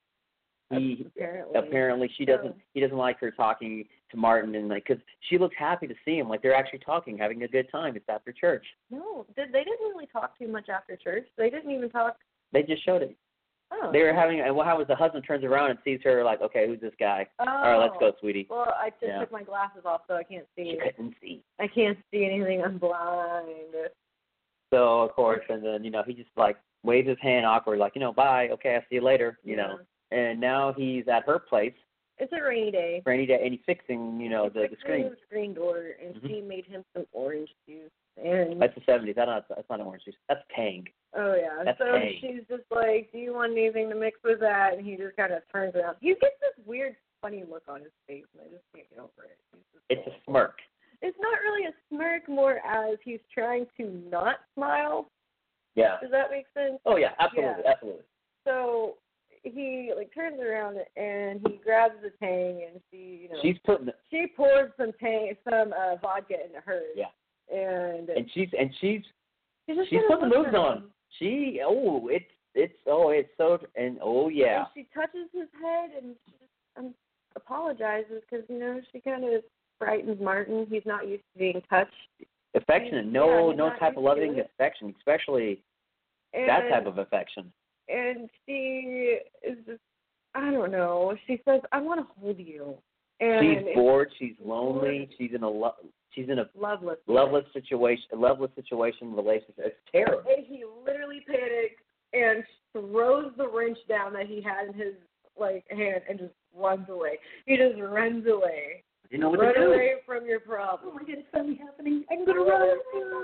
He Apparently. apparently she doesn't. So- He doesn't like her talking to Martin, and like because she looks happy to see him, like they're actually talking, having a good time. It's after church. No, did, they didn't really talk too much after church. They didn't even talk. They just showed it. Oh. They were having. And how was the husband turns around and sees her like, okay, who's this guy? Oh. All right, let's go, sweetie. Well, I just Yeah. took my glasses off, so I can't see. She couldn't see. I can't see anything. I'm blind. So of course, and then you know he just like waves his hand awkward, like you know, bye, okay, I'll see you later, you Yeah. know. And now he's at her place, It's a rainy day. rainy day, and he's fixing, you know, She the the fixed screen. the screen door, and Mhm. she made him some orange juice. And That's the seventies. That's not that's not an orange juice. That's Tang. oh yeah, That's so Tang. she's just like, "Do you want anything to mix with that?" And he just kind of turns around. He gets this weird, funny look on his face, and I just can't get over it. He's just It's so- a smirk. It's not really a smirk, more as he's trying to not smile. Yeah. Does that make sense? Oh yeah, absolutely, Yeah. absolutely. So he like turns around and he grabs the Tang, and she, you know, She's putting the, she pours some Tang, some uh, vodka into hers. yeah, And, and she's and she's she just she's kinda putting the looks moves at on. him. She oh it's it's oh it's so and oh yeah. And she touches his head and she just um, apologizes because, you know, she kind of frightens Martin. He's not used to being touched. Affectionate, Yeah, no he's no not type of used to loving it. affection, especially And, that type of affection. And she is just, I don't know. She says, "I want to hold you." And She's it's bored. She's lonely. She's in a lo- she's in a loveless. loveless situation. Loveless situation. Relationship. It's terrible. And he literally panics and throws the wrench down that he had in his like hand and just runs away. He just runs away. You know what Run to do. away from your problem. Oh my God, it's finally happening. I'm gonna run.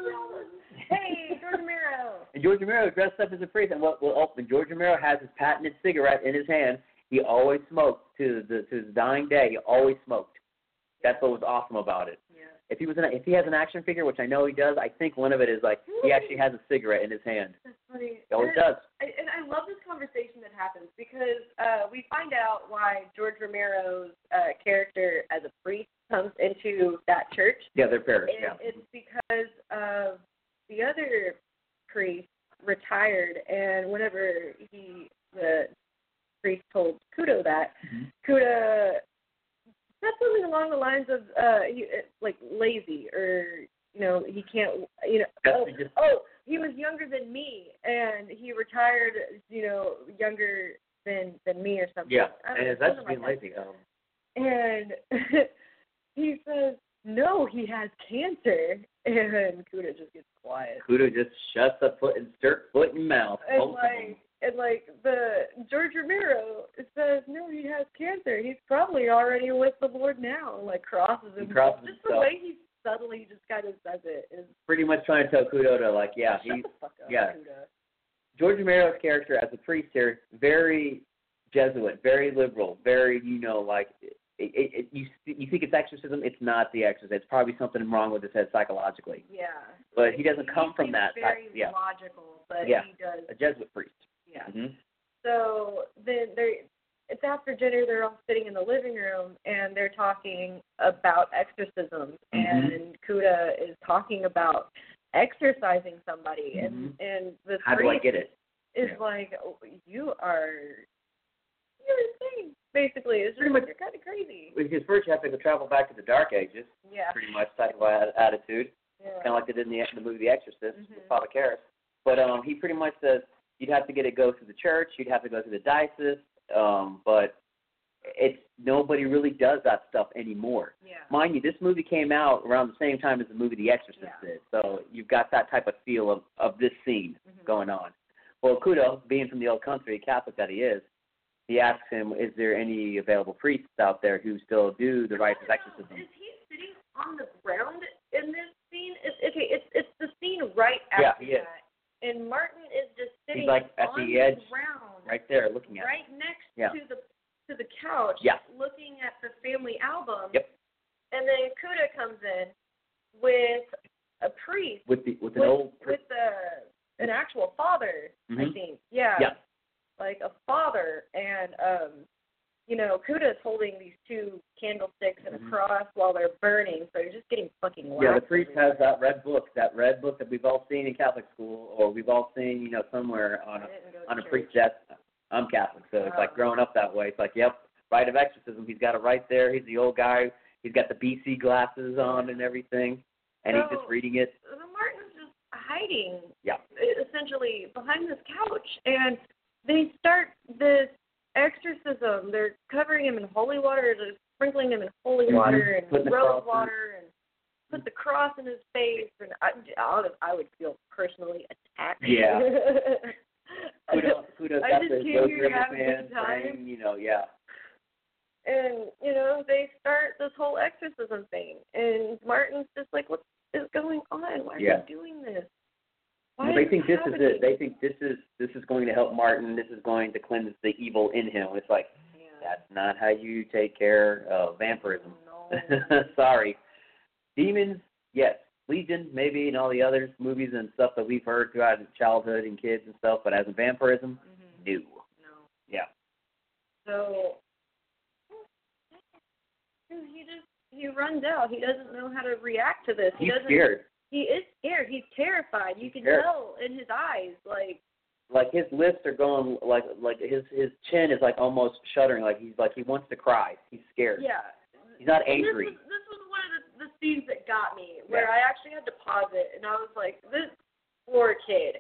Hey, George Romero. And George Romero dressed up as a priest, and what? Well, oh, and George Romero has his patented cigarette in his hand. He always smoked to the to his dying day. He always smoked. That's what was awesome about it. Yeah. If he was in a, if he has an action figure, which I know he does, I think one of it is like he actually has a cigarette in his hand. That's funny. He always and, does. I- And I love this conversation that happens because uh, we find out why George Romero's uh, character as a priest comes into that church. Yeah, they're parish. And Yeah. it's because of the other priest retired, and whenever he, the priest told Kudo that, Mhm. Kudo said something along the lines of, uh, he, like, lazy, or, you know, he can't, you know, That's oh, just- oh, he was younger than me, and he retired, you know, younger than than me or something. Yeah, I don't and know, that's something being like lazy. Um, that. And he says, no, he has cancer. And Cuda just gets quiet. Cuda just shuts up foot and insert foot in mouth. And both of them. like, and like the George Romero says, no, he has cancer. He's probably already with the Lord now. And like crosses himself. He crosses just himself. the way he subtly just kind of says it is. Pretty much trying to tell Cuda to like, yeah, Shut he's the fuck up, yeah. Cuda. George Romero's character as a priest here, very Jesuit, very liberal, very, you know, like, it, it, it, you you think it's exorcism, it's not the exorcism. It's probably something wrong with his head psychologically. Yeah. But he doesn't come he from seems that. very type, yeah. logical, but Yeah. he does. A Jesuit priest. Yeah. Mm-hmm. So then they, it's after dinner. They're all sitting in the living room and they're talking about exorcisms. Mm-hmm. And Cuda is talking about exorcising somebody, Mm-hmm. and and the How do I priest get it? is Yeah. like, oh, you are, you're insane. Basically, it's Pretty just, much- you're kind of crazy. Because first you have to go travel back to the Dark Ages, Yeah. pretty much type of a- attitude, Yeah. kind of like they did in the, the movie The Exorcist Mhm. with Father Karras. But um, he pretty much says you'd have to get it go through the church, you'd have to go through the diocese, um, but it's nobody really does that stuff anymore. Yeah. Mind you, this movie came out around the same time as the movie The Exorcist Yeah. did, so you've got that type of feel of, of this scene Mhm. going on. Well, Cuda, being from the old country, Catholic that he is, he asks him, is there any available priests out there who still do the rites of exorcism? Is he sitting on the ground in this scene? It's, okay, it's it's the scene right Yeah, after he is. that. And Martin is just sitting He's like at on the edge, ground, right there, looking at right next Yeah. to the to the couch, Yeah. looking at the family album. Yep. And then Cuda comes in with a priest, with the with an with, old pri- with the an actual father, I Mhm. think. Yeah. yeah. Like a father, and um, you know, Cuda's holding these two candlesticks and a Mhm. cross while they're burning, so you're just getting fucking loud. Yeah, the priest has that red book, that red book that we've all seen in Catholic school, or we've all seen, you know, somewhere on a on a priest desk. I'm Catholic, so it's like Oh. growing up that way. It's like, yep, rite of exorcism. He's got it right there. He's the old guy. He's got the B C glasses on and everything, and he's So- just reading it. So Martin's just hiding, Yeah. essentially behind this couch, and they start this exorcism. They're covering him in holy water, they're sprinkling him in holy Mhm. water and Putting the rose cross in. water, and put the cross in his face. And I, I, I would feel personally attacked. Yeah. Kudos, kudos I got just the came Joe here to Grimace have a man good time. thing, you know, yeah. And, you know, they start this whole exorcism thing. And Martin's just like, what is going on? Why are Yeah. you doing this? Why Well, they is think this happening? is it. They think this is this is going to help Martin. This is going to cleanse the evil in him. It's like, Yeah. that's not how you take care of vampirism. No. Sorry. Demons, yes. Legion, maybe, and all the other movies and stuff that we've heard throughout childhood and kids and stuff, but as a vampirism, Mhm. no. No. Yeah. So he just he runs out. He doesn't know how to react to this. He He's doesn't. scared. He is scared. He's terrified. You can Scared. tell in his eyes. Like Like his lips are going, like like his his chin is like almost shuddering. Like he's like he wants to cry. He's scared. yeah. He's not And angry. This was, this was one of the, the scenes that got me, where Yeah. I actually had to pause it, and I was like, this poor kid.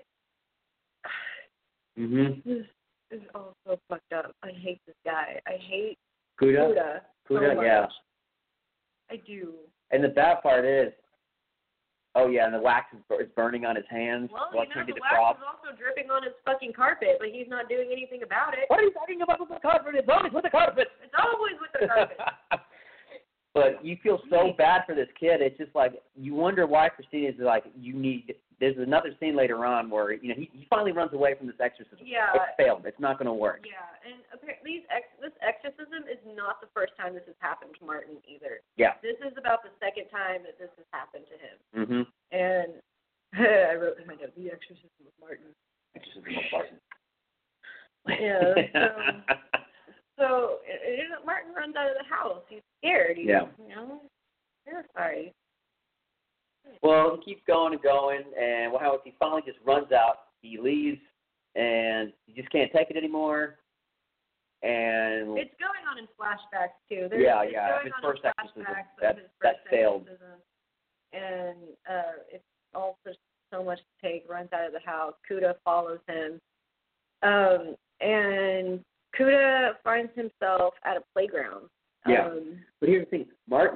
Mhm. This is all so fucked up. I hate this guy. I hate Kuda. Cuda. Kuda, so yeah. much. I do. And the bad part is, oh yeah, and the wax is, is burning on his hands Well, while you know, trying to the do the wax cross. is also dripping on his fucking carpet, but he's not doing anything about it. What are you talking about with the carpet? It's always with the carpet. It's always with the carpet. But you feel so bad for this kid. It's just like you wonder why Christina is like you need. There's another scene later on where you know he, he finally runs away from this exorcism. Yeah. It's failed. It's not going to work. Yeah, and apparently these ex- this exorcism is not the first time this has happened to Martin either. Yeah. This is about the second time that this has happened to him. Mhm. And I wrote in my note, the exorcism of Martin. Exorcism of Martin. Yeah. So, so it, it, Martin runs out of the house. He's scared. He's, Yeah. You know, terrified. Well, he keeps going and going, and what happens? He finally just runs out. He leaves, and he just can't take it anymore. And It's going on in flashbacks too. There's, yeah, it's yeah, going his on first in exorcism flashbacks of that his that first failed. exorcism. And uh, it's also so much to take. Runs out of the house. Cuda follows him, um, and Cuda finds himself at a playground. Yeah. Um, But here's the thing: Martin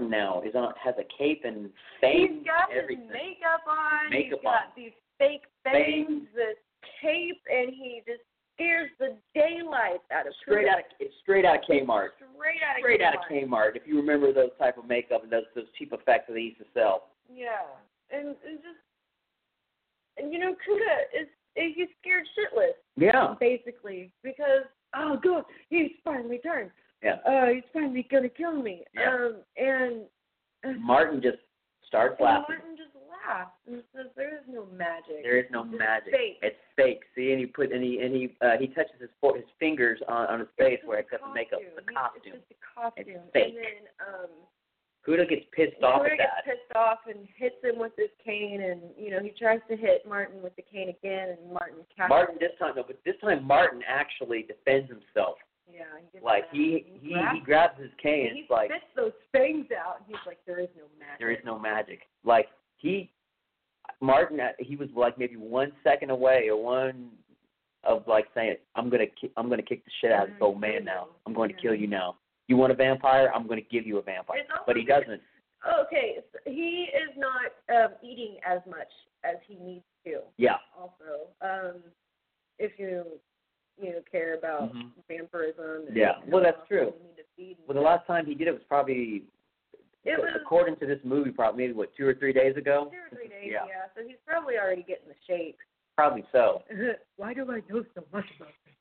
Martin now is on has a cape and fangs. He's got everything. his makeup on. Makeup He's got on. these fake fangs, Fangs. this cape, and he just scares the daylight out of Straight out of it's straight out of Kmart. Straight out of Straight Kmart. out of Kmart. If you remember those type of makeup and those those cheap effects that they used to sell. Yeah, and it's just, and you know, Kuda is he's scared shitless. Yeah. Basically, because oh god, he's finally turned. Yeah. Uh, he's finally gonna kill me. Yeah. Um, and Martin just starts and laughing. Martin just laughs and says, "There is no magic. There is no It's magic. Fake. It's fake. See, and he put and he and he uh, he touches his fo- his fingers on, on his face It's where just it's got a the makeup, costume. the He's- costume. It's just a costume. It's fake. And then um, Kuda gets pissed off Kuda at gets that. pissed off and hits him with his cane, and you know he tries to hit Martin with the cane again, and Martin catches. Martin this time, no, but this time Martin actually defends himself. Yeah, he gets Like mad. he he, grabs he grabs his cane. and he It's like spits those fangs out, and he's like, "There is no magic." there is no magic. Like he Martin, uh, he was like maybe one second away or one of like saying, "I'm gonna ki- I'm gonna kick the shit out of this old man now. I'm going to kill you now. You want a vampire? I'm going to give you a vampire." It's also But he doesn't. Okay, so he is not um, eating as much as he needs to. Yeah. Also, um, if you you know care about Mhm. vampirism. And Yeah. Well, that's how true. often you need to feed and Well, the stuff. last time he did it was probably, It was according to this movie, probably maybe what two or three days ago. two or three days. Yeah. Yeah. So he's probably already getting the shape. Probably so. Why do I know so much about this?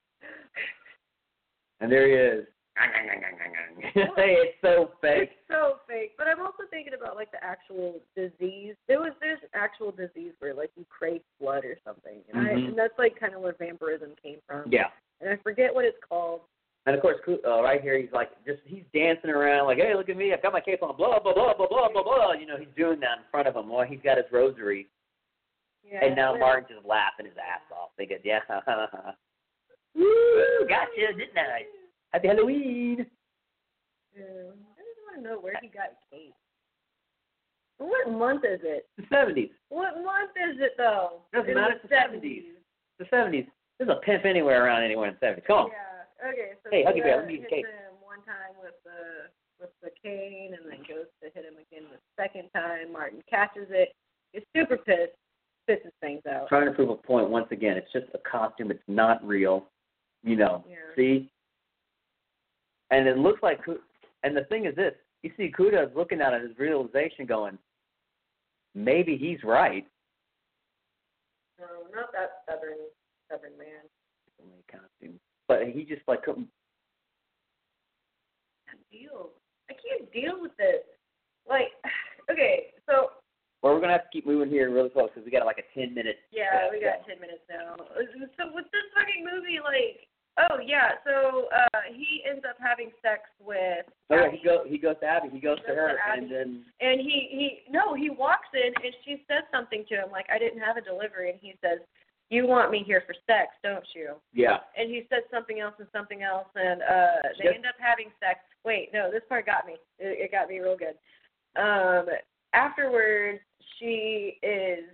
And there he is. Hey, it's so fake. It's so fake. But I'm also thinking about like the actual disease. There was there's an actual disease where like you crave blood or something, and, I, Mhm. and that's like kind of where vampirism came from. Yeah. And I forget what it's called. And of course, uh, right here, he's like, just he's dancing around, like, hey, look at me, I've got my cape on, blah blah blah blah blah blah blah. You know, he's doing that in front of him while he's got his rosary, Yeah. and now yeah. Martin's just laughing his ass off. They go, yeah, ha ha ha. Woo, gotcha, didn't I? Happy Halloween. Yeah. I just want to know where he got a cape. What month is it? The seventies. What month is it though? Doesn't It's matter, the it's the seventies. The seventies. There's a pimp anywhere around anywhere in the seventies. Come on. Yeah. Okay. So Hey, Huggy he, Bear, uh, let me use hits cape. him one time with the with the cane, and then goes to hit him again the second time. Martin catches it. He's super pissed. Spits his things out. Trying to prove a point once again. It's just a costume. It's not real. You know. Yeah. See? And it looks like, Ku- and the thing is this, you see Kuda looking at it, his realization going, maybe he's right. No, not that stubborn, stubborn man. Costume. But he just like couldn't. I can't deal. I can't deal with this. Like, okay, so Well, we're going to have to keep moving here really close because we got like a ten minute. yeah, we got ten minutes now. So with this fucking movie, like, oh yeah, so uh, he ends up having sex with. Oh, yeah, Abby. he, go, he goes to Abby. He goes to Goes her, to Abby. and then. And he, he no, he walks in and she says something to him like, I didn't have a delivery, and he says, you want me here for sex, don't you? Yeah. And he said something else and something else, and uh, they Yep. end up having sex. Wait, no, this part got me. It, it got me real good. Um, afterwards, she is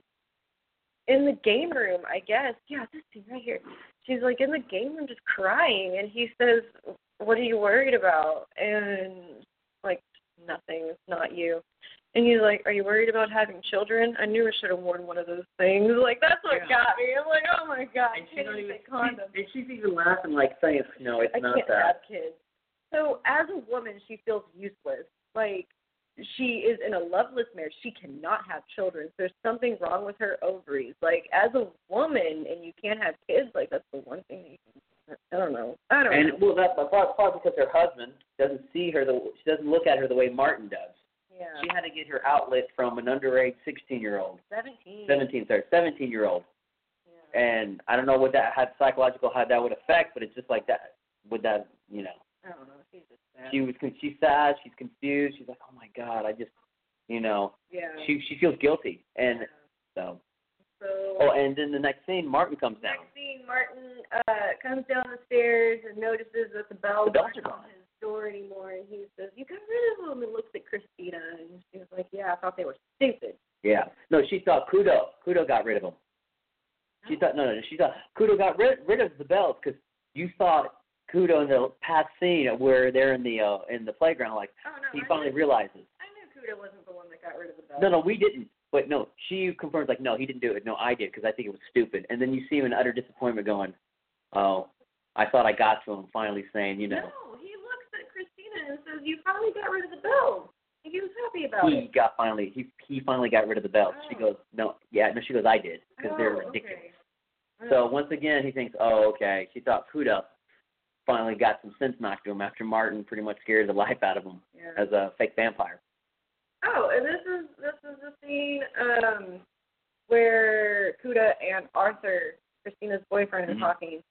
in the game room, I guess. Yeah, this scene right here. She's like in the game room just crying, and he says, what are you worried about? And like, nothing, it's not you. And he's like, are you worried about having children? I knew I should have worn one of those things. Like, that's what Yeah. got me. I'm like, oh my God, And I she's, can't not even even, say condom. and she's even laughing, like saying, no, it's I not can't that. have kids. So as a woman, she feels useless. Like, she is in a loveless marriage. She cannot have children. There's something wrong with her ovaries. Like, as a woman, and you can't have kids, like, that's the one thing that you can, I don't know. I don't And know. well, that's probably, probably because her husband doesn't see her the she doesn't look at her the way Martin does. Yeah. She had to get her outlet from an underage sixteen-year-old, seventeen. seventeen, sorry, seventeen-year-old, Yeah. and I don't know what that had psychological how that would affect, but it's just like that. Would that you know? I don't know. She's just sad. She was con- she's sad, she's confused, she's like, oh my God, I just you know yeah. she she feels guilty, and so So, oh, and then the next scene, Martin comes down. next scene, Martin uh, comes down the stairs and notices that the bells The bells aren't are on gone. his door anymore, and he says, you got rid of them, and looks at Christina, and she was like, yeah, I thought they were stupid. Yeah, no, she thought Kudo Kudo got rid of him. She thought no, no, she thought Kudo got rid rid of the bells because you thought Kudo in the past scene where they're in the uh, in the playground, like Oh, no, he I finally knew, realizes. I knew Kuda wasn't the one that got rid of the belt. No, no, we didn't. But no, she confirms, like, no, he didn't do it. No, I did, because I think it was stupid. And then you see him in utter disappointment going, oh, I thought I got to him, finally saying, you know. No, he looks at Christina and says, you finally got rid of the belt. And he was happy about he it. got finally, he he finally got rid of the belt. Oh. She goes, no, yeah, no, she goes, I did, because Oh, they're ridiculous. okay. So once again, he thinks, oh, okay. She thought Kuda finally got some sense knocked to him after Martin pretty much scared the life out of him Yeah. as a fake vampire. Oh, and this is this is the scene um, where Kuda and Arthur, Christina's boyfriend, Mm-hmm. are talking,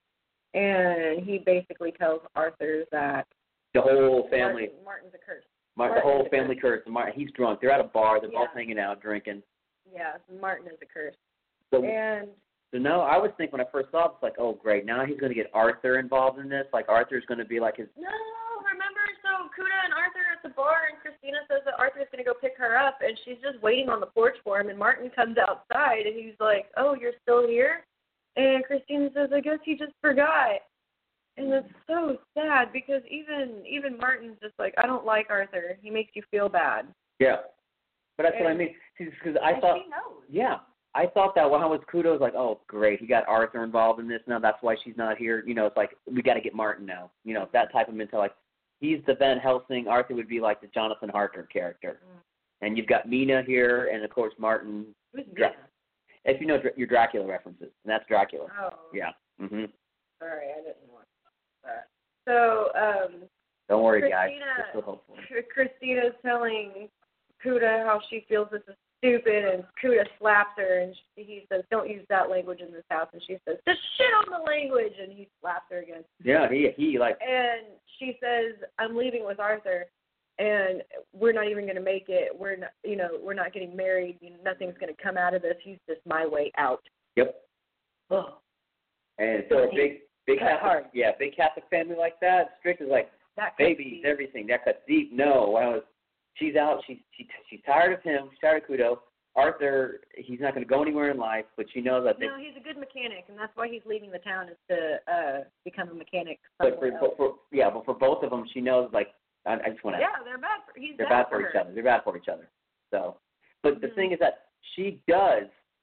and he basically tells Arthur that The whole family, Martin, Martin's a curse. Mar- the Martin whole is a family curse. cursed. Martin, he's drunk. They're at a bar. They're Yeah. both hanging out, drinking. Yeah, Martin is a curse. So, And so no, I was thinking when I first saw it, it's like, oh, great. Now he's going to get Arthur involved in this. Like, Arthur's going to be like his. no, remember, so Kuda and Arthur are at the bar, and Christina says that Arthur's going to go pick her up, and she's just waiting on the porch for him, and Martin comes outside, and he's like, oh, you're still here? And Christina says, I guess he just forgot. And it's so sad, because even even Martin's just like, I don't like Arthur. He makes you feel bad. Yeah. But that's what I And- mean. Because I and thought. she knows. Yeah. I thought that when I was Kudo, I was like, oh, great. He got Arthur involved in this now. That's why she's not here. You know, it's like, we got to get Martin now. You know, that type of mentality. Like, he's the Van Helsing. Arthur would be like the Jonathan Harker character. Mm. And you've got Mina here, and, of course, Martin. Who's Dra- Mina? If you know Dra- your Dracula references, and that's Dracula. Oh. Yeah. hmm Sorry, I didn't watch that. So, um, Don't worry, Christina, guys. We're still hopeful. Christina's telling Kuda how she feels this is stupid, and Kuda slaps her, and she, he says, don't use that language in this house, and she says, just shit on the language, and he slaps her again. Yeah, he, he like, And she says, I'm leaving with Arthur, and we're not even going to make it. We're not, you know, we're not getting married. You know, nothing's going to come out of this. He's just my way out. yep. Oh. And for a big, big Cut Catholic, hard. yeah, big Catholic family like that, Strict is like, That babies, everything. That cuts deep. No, when I was, she's out. She's she, she's tired of him. She's tired of Kudo. Arthur, he's not going to go anywhere in life, but she knows that. They, No, he's a good mechanic, and that's why he's leaving the town is to uh, become a mechanic. but for, somewhere for, else. for yeah, but for both of them, she knows like I, I just want to. Yeah, they're bad. For, he's they're bad, bad for her. each other. They're bad for each other. So, but the Mhm. thing is that she does.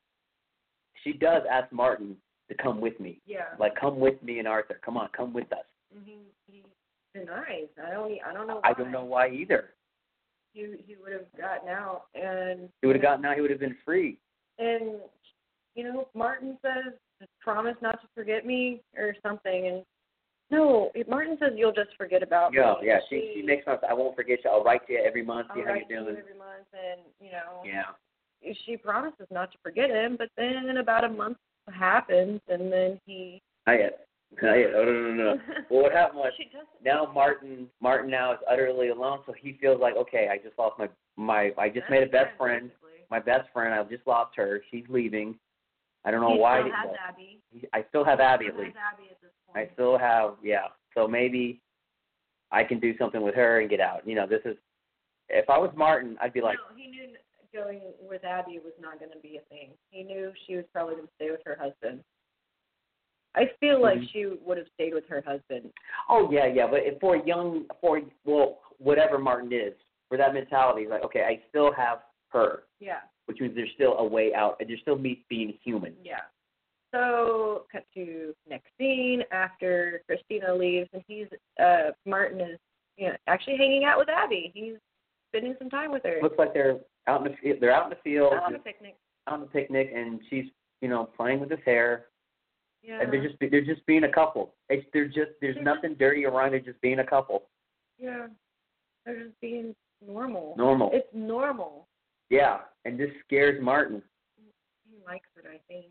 She does ask Martin to come with me. Yeah. Like, come with me and Arthur. Come on, come with us. And he, he denies. I don't. I don't know. Why. I don't know why either. He he would have gotten out, and He would have gotten out. He would have been free. And you know, Martin says, "Promise not to forget me" or something, and no, Martin says, "You'll just forget about Yeah, me." yeah. She she makes sense. I won't forget you. I'll write to you every month. See I'll how write to you're you doing. every month, and you know, Yeah. she promises not to forget him, but then about a month happens, and then he. Not yet. Not yet. Oh, no, no, no, no. Well, what happened was She doesn't. now Martin Martin now is utterly alone, so he feels like, okay, I just lost my my I just made a best friend. basically. My best friend, I just lost her. She's leaving. I don't know He why. still he- has Abby. I still have Abby at Still least. has Abby at this I point. still have, yeah. So maybe I can do something with her and get out. You know, this is. If I was Martin, I'd be like, no, he knew going with Abby was not going to be a thing. He knew she was probably going to stay with her husband. I feel like Mhm. she would have stayed with her husband. oh yeah, yeah. But if for a young, for well, whatever Martin is, for that mentality, like, okay, I still have her, Yeah. which means there's still a way out, and there's still me being human. Yeah. So, cut to next scene after Christina leaves, and he's uh Martin is you know actually hanging out with Abby. He's spending some time with her. Looks like they're out in the field. They're out in the field, Out on a picnic. out on the picnic, and she's, you know, playing with his hair, Yeah. and they're just they're just being a couple. It's they're just there's They're nothing dirty around. They're just being a couple. Yeah. They're just being normal. Normal. It's normal. Yeah, and this scares Martin. He likes it, I think.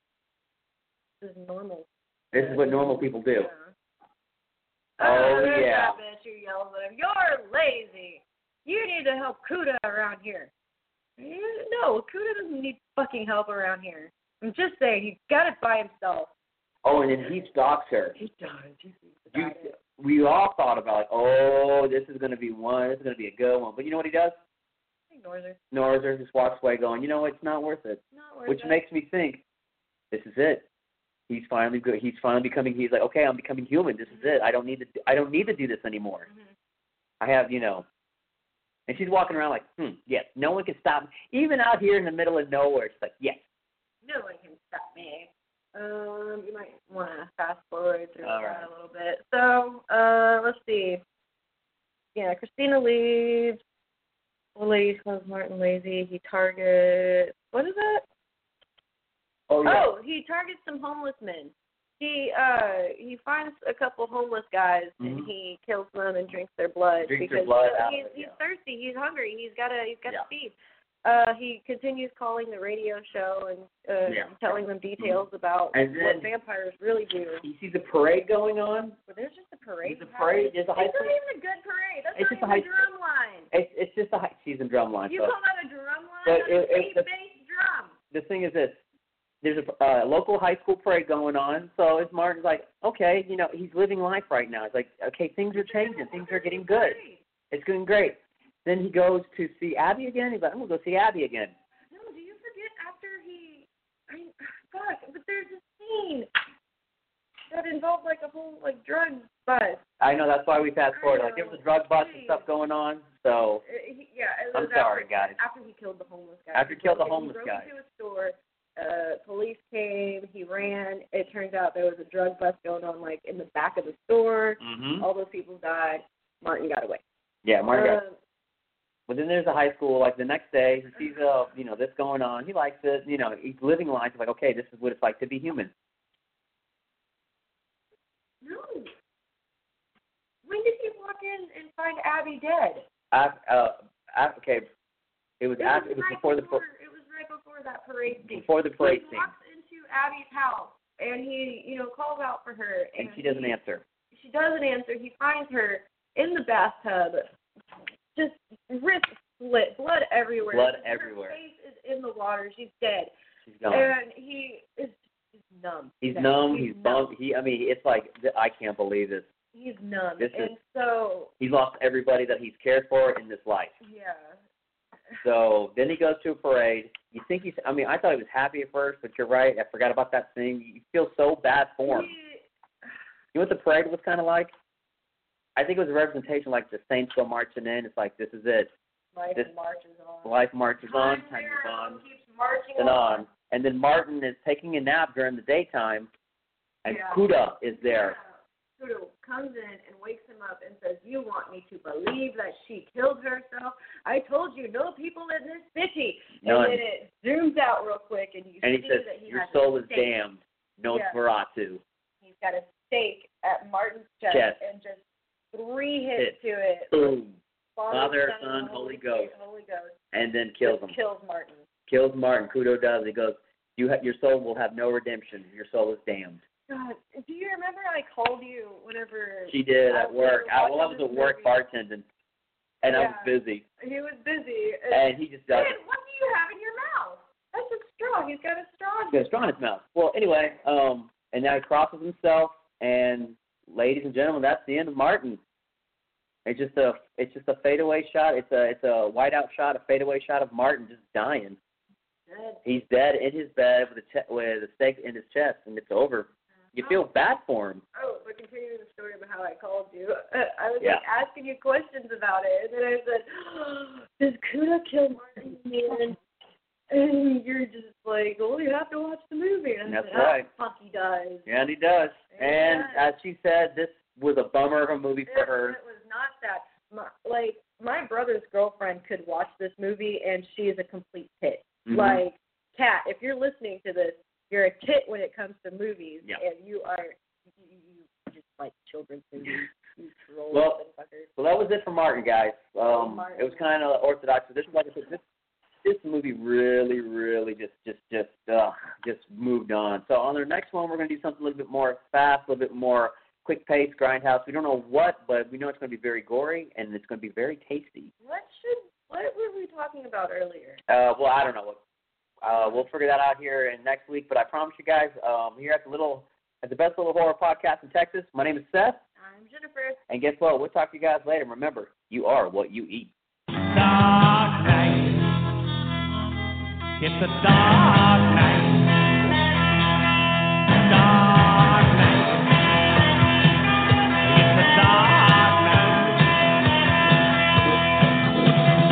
This is normal. This is what normal people do. Yeah. Oh, there's yeah. that bitch who yells at him, "You're lazy. You need to help Kuda around here." Eh, No, Kuda doesn't need fucking help around here. I'm just saying, he's got it by himself. Oh, and then he stalks her. He does. He thinks You, about it. we all thought about like, oh, this is going to be one. This is going to be a good one. But you know what he does? He ignores her. Ignores her, just walks away, going, you know, it's not worth it. Not worth Which it. makes me think, this is it. He's finally good. He's finally becoming. He's like, okay, I'm becoming human. This is it. I don't need to. I don't need to do this anymore. Mhm. I have, you know, And she's walking around like, hmm, yes, no one can stop me. Even out here in the middle of nowhere, she's like, yes. No one can stop me. Um, you might want to fast forward through All that right. a little bit. So, uh, let's see. Yeah, Christina leaves. The lady calls Martin lazy. He targets, what is that? Oh, yeah. Oh, he targets some homeless men. He uh he finds a couple homeless guys Mhm. and he kills them and drinks their blood Drinks because their blood uh, out of he's it, he's yeah. thirsty, he's hungry, he's got to he's got to Yeah. feed. Uh, he continues calling the radio show and uh, Yeah. telling them details about And then- what vampires really do. You see the parade going on? But there's just a parade. There's a parade. There's a high It's not school. even a good parade. That's It's not just a even a high- drum line. It's, it's just a high season drum line. You so. call that a drum line? But That's it- a it- the- bass drum. The thing is this. There's a uh, local high school parade going on, so it's Martin's like, okay, you know, he's living life right now. He's like, okay, things are changing. Things are getting good. It's going great. Then he goes to see Abby again. He's like, I'm going to go see Abby again. No, do you forget after he, I mean, fuck, but there's a scene that involved like a whole like drug bust. I know, that's why we fast forward. Like, there was a drug bust and Jeez. stuff going on, so Uh, he, yeah, it I'm was sorry, after, guys. After he killed the homeless guy. After he killed the broke- homeless he guy. broke into a store. Uh, police came. He ran. It turns out there was a drug bust going on like in the back of the store. Mm-hmm. All those people died. Martin got away. Yeah, Martin got Um, But then there's a high school, like the next day, he sees, uh, you know, this going on. He likes it. You know, he's living life. He's like, okay, this is what it's like to be human. no. When did he walk in and find Abby dead? I, uh, I, okay, it was, It after, was it was right before the before, it was right before that parade scene. before the parade he scene, walks into Abby's house and he, you know, calls out for her and she doesn't he, answer. She doesn't answer. He finds her in the bathtub, just wrist split, blood everywhere. Blood her everywhere. face is in the water. She's dead, She's gone. and he is he's numb. He's now. numb. He's, numb. bummed. He, I mean, it's like I can't believe this. He's numb, This is- and so He's lost everybody that he's cared for in this life. yeah. So then he goes to a parade. You think he's? I mean, I thought he was happy at first, but you're right. I forgot about that thing. You feel so bad for him. He, You know what the parade was kind of like? I think it was a representation like the Saints go marching in. It's like, this is it. life This- marches on. Life marches on, Time time moves Arrow on, keeps marching and on. And then Martin is taking a nap during the daytime, and Yeah. Kuda is there. Yeah. Kudo comes in and wakes him up and says, "You want me to believe that she killed herself? I told you, no people in this city." None. And then it zooms out real quick, and you And he see says, that he your has soul a is stake. damned. No Yeah. Nosferatu. He's got a stake at Martin's chest, Chest. and just three hits Hit. to it. Boom. Father, Father, Son, Son, and Holy Spirit, Ghost. Holy Ghost. And then kills Just him. Kills Martin. Kills Martin. Kudo does. He goes, you ha- your soul will have no redemption. Your soul is damned. God, do you remember I called you whenever She did I at work. was I, well, I was watching at this work movie? bartending, and I was Yeah. busy. He was busy. And, And he just does Man, what do you have in your mouth? That's a straw. He's got a straw. He's got a straw in his mouth. Well, anyway, um, and now he crosses himself, and ladies and gentlemen, that's the end of Martin. It's just a, it's just a fadeaway shot. It's a, it's a whiteout shot, a fadeaway shot of Martin just dying. Dead. He's dead in his bed with a che- with a stake in his chest, and it's over. You feel bad for him. Oh, but continuing the story about how I called you, uh, I was Yeah. like asking you questions about it, and then I said, oh, "Does Kuda kill Martin?" And, and you're just like, "Well, you have to watch the movie." And I That's said, right. Oh, fuck, he does. Yeah, and he does. Yeah, And he does. as she said, this was a bummer of a movie for It, her. it was not that. My, like my brother's girlfriend could watch this movie, and she is a complete tit. Mhm. Like, Kat, if you're listening to this, you're a tit when it comes to movies, Yeah. and you are you, you just like children's movies. You troll Well, fuckers. So that was it for Martin, guys. Um, Martin. It was kind of orthodox. This, like I said, this this movie really, really just, just, just, uh, just moved on. So on the next one, we're going to do something a little bit more fast, a little bit more quick pace, grindhouse. We don't know what, but we know it's going to be very gory and it's going to be very tasty. What should what were we talking about earlier? Uh, well, I don't know. Uh, we'll figure that out here in next week. But I promise you guys, um, here at the little, at the best little horror podcast in Texas. My name is Seth, I'm Jennifer. and guess what? We'll talk to you guys later. Remember, you are what you eat. Dark night. It's a dark night. Dark night. It's a dark night.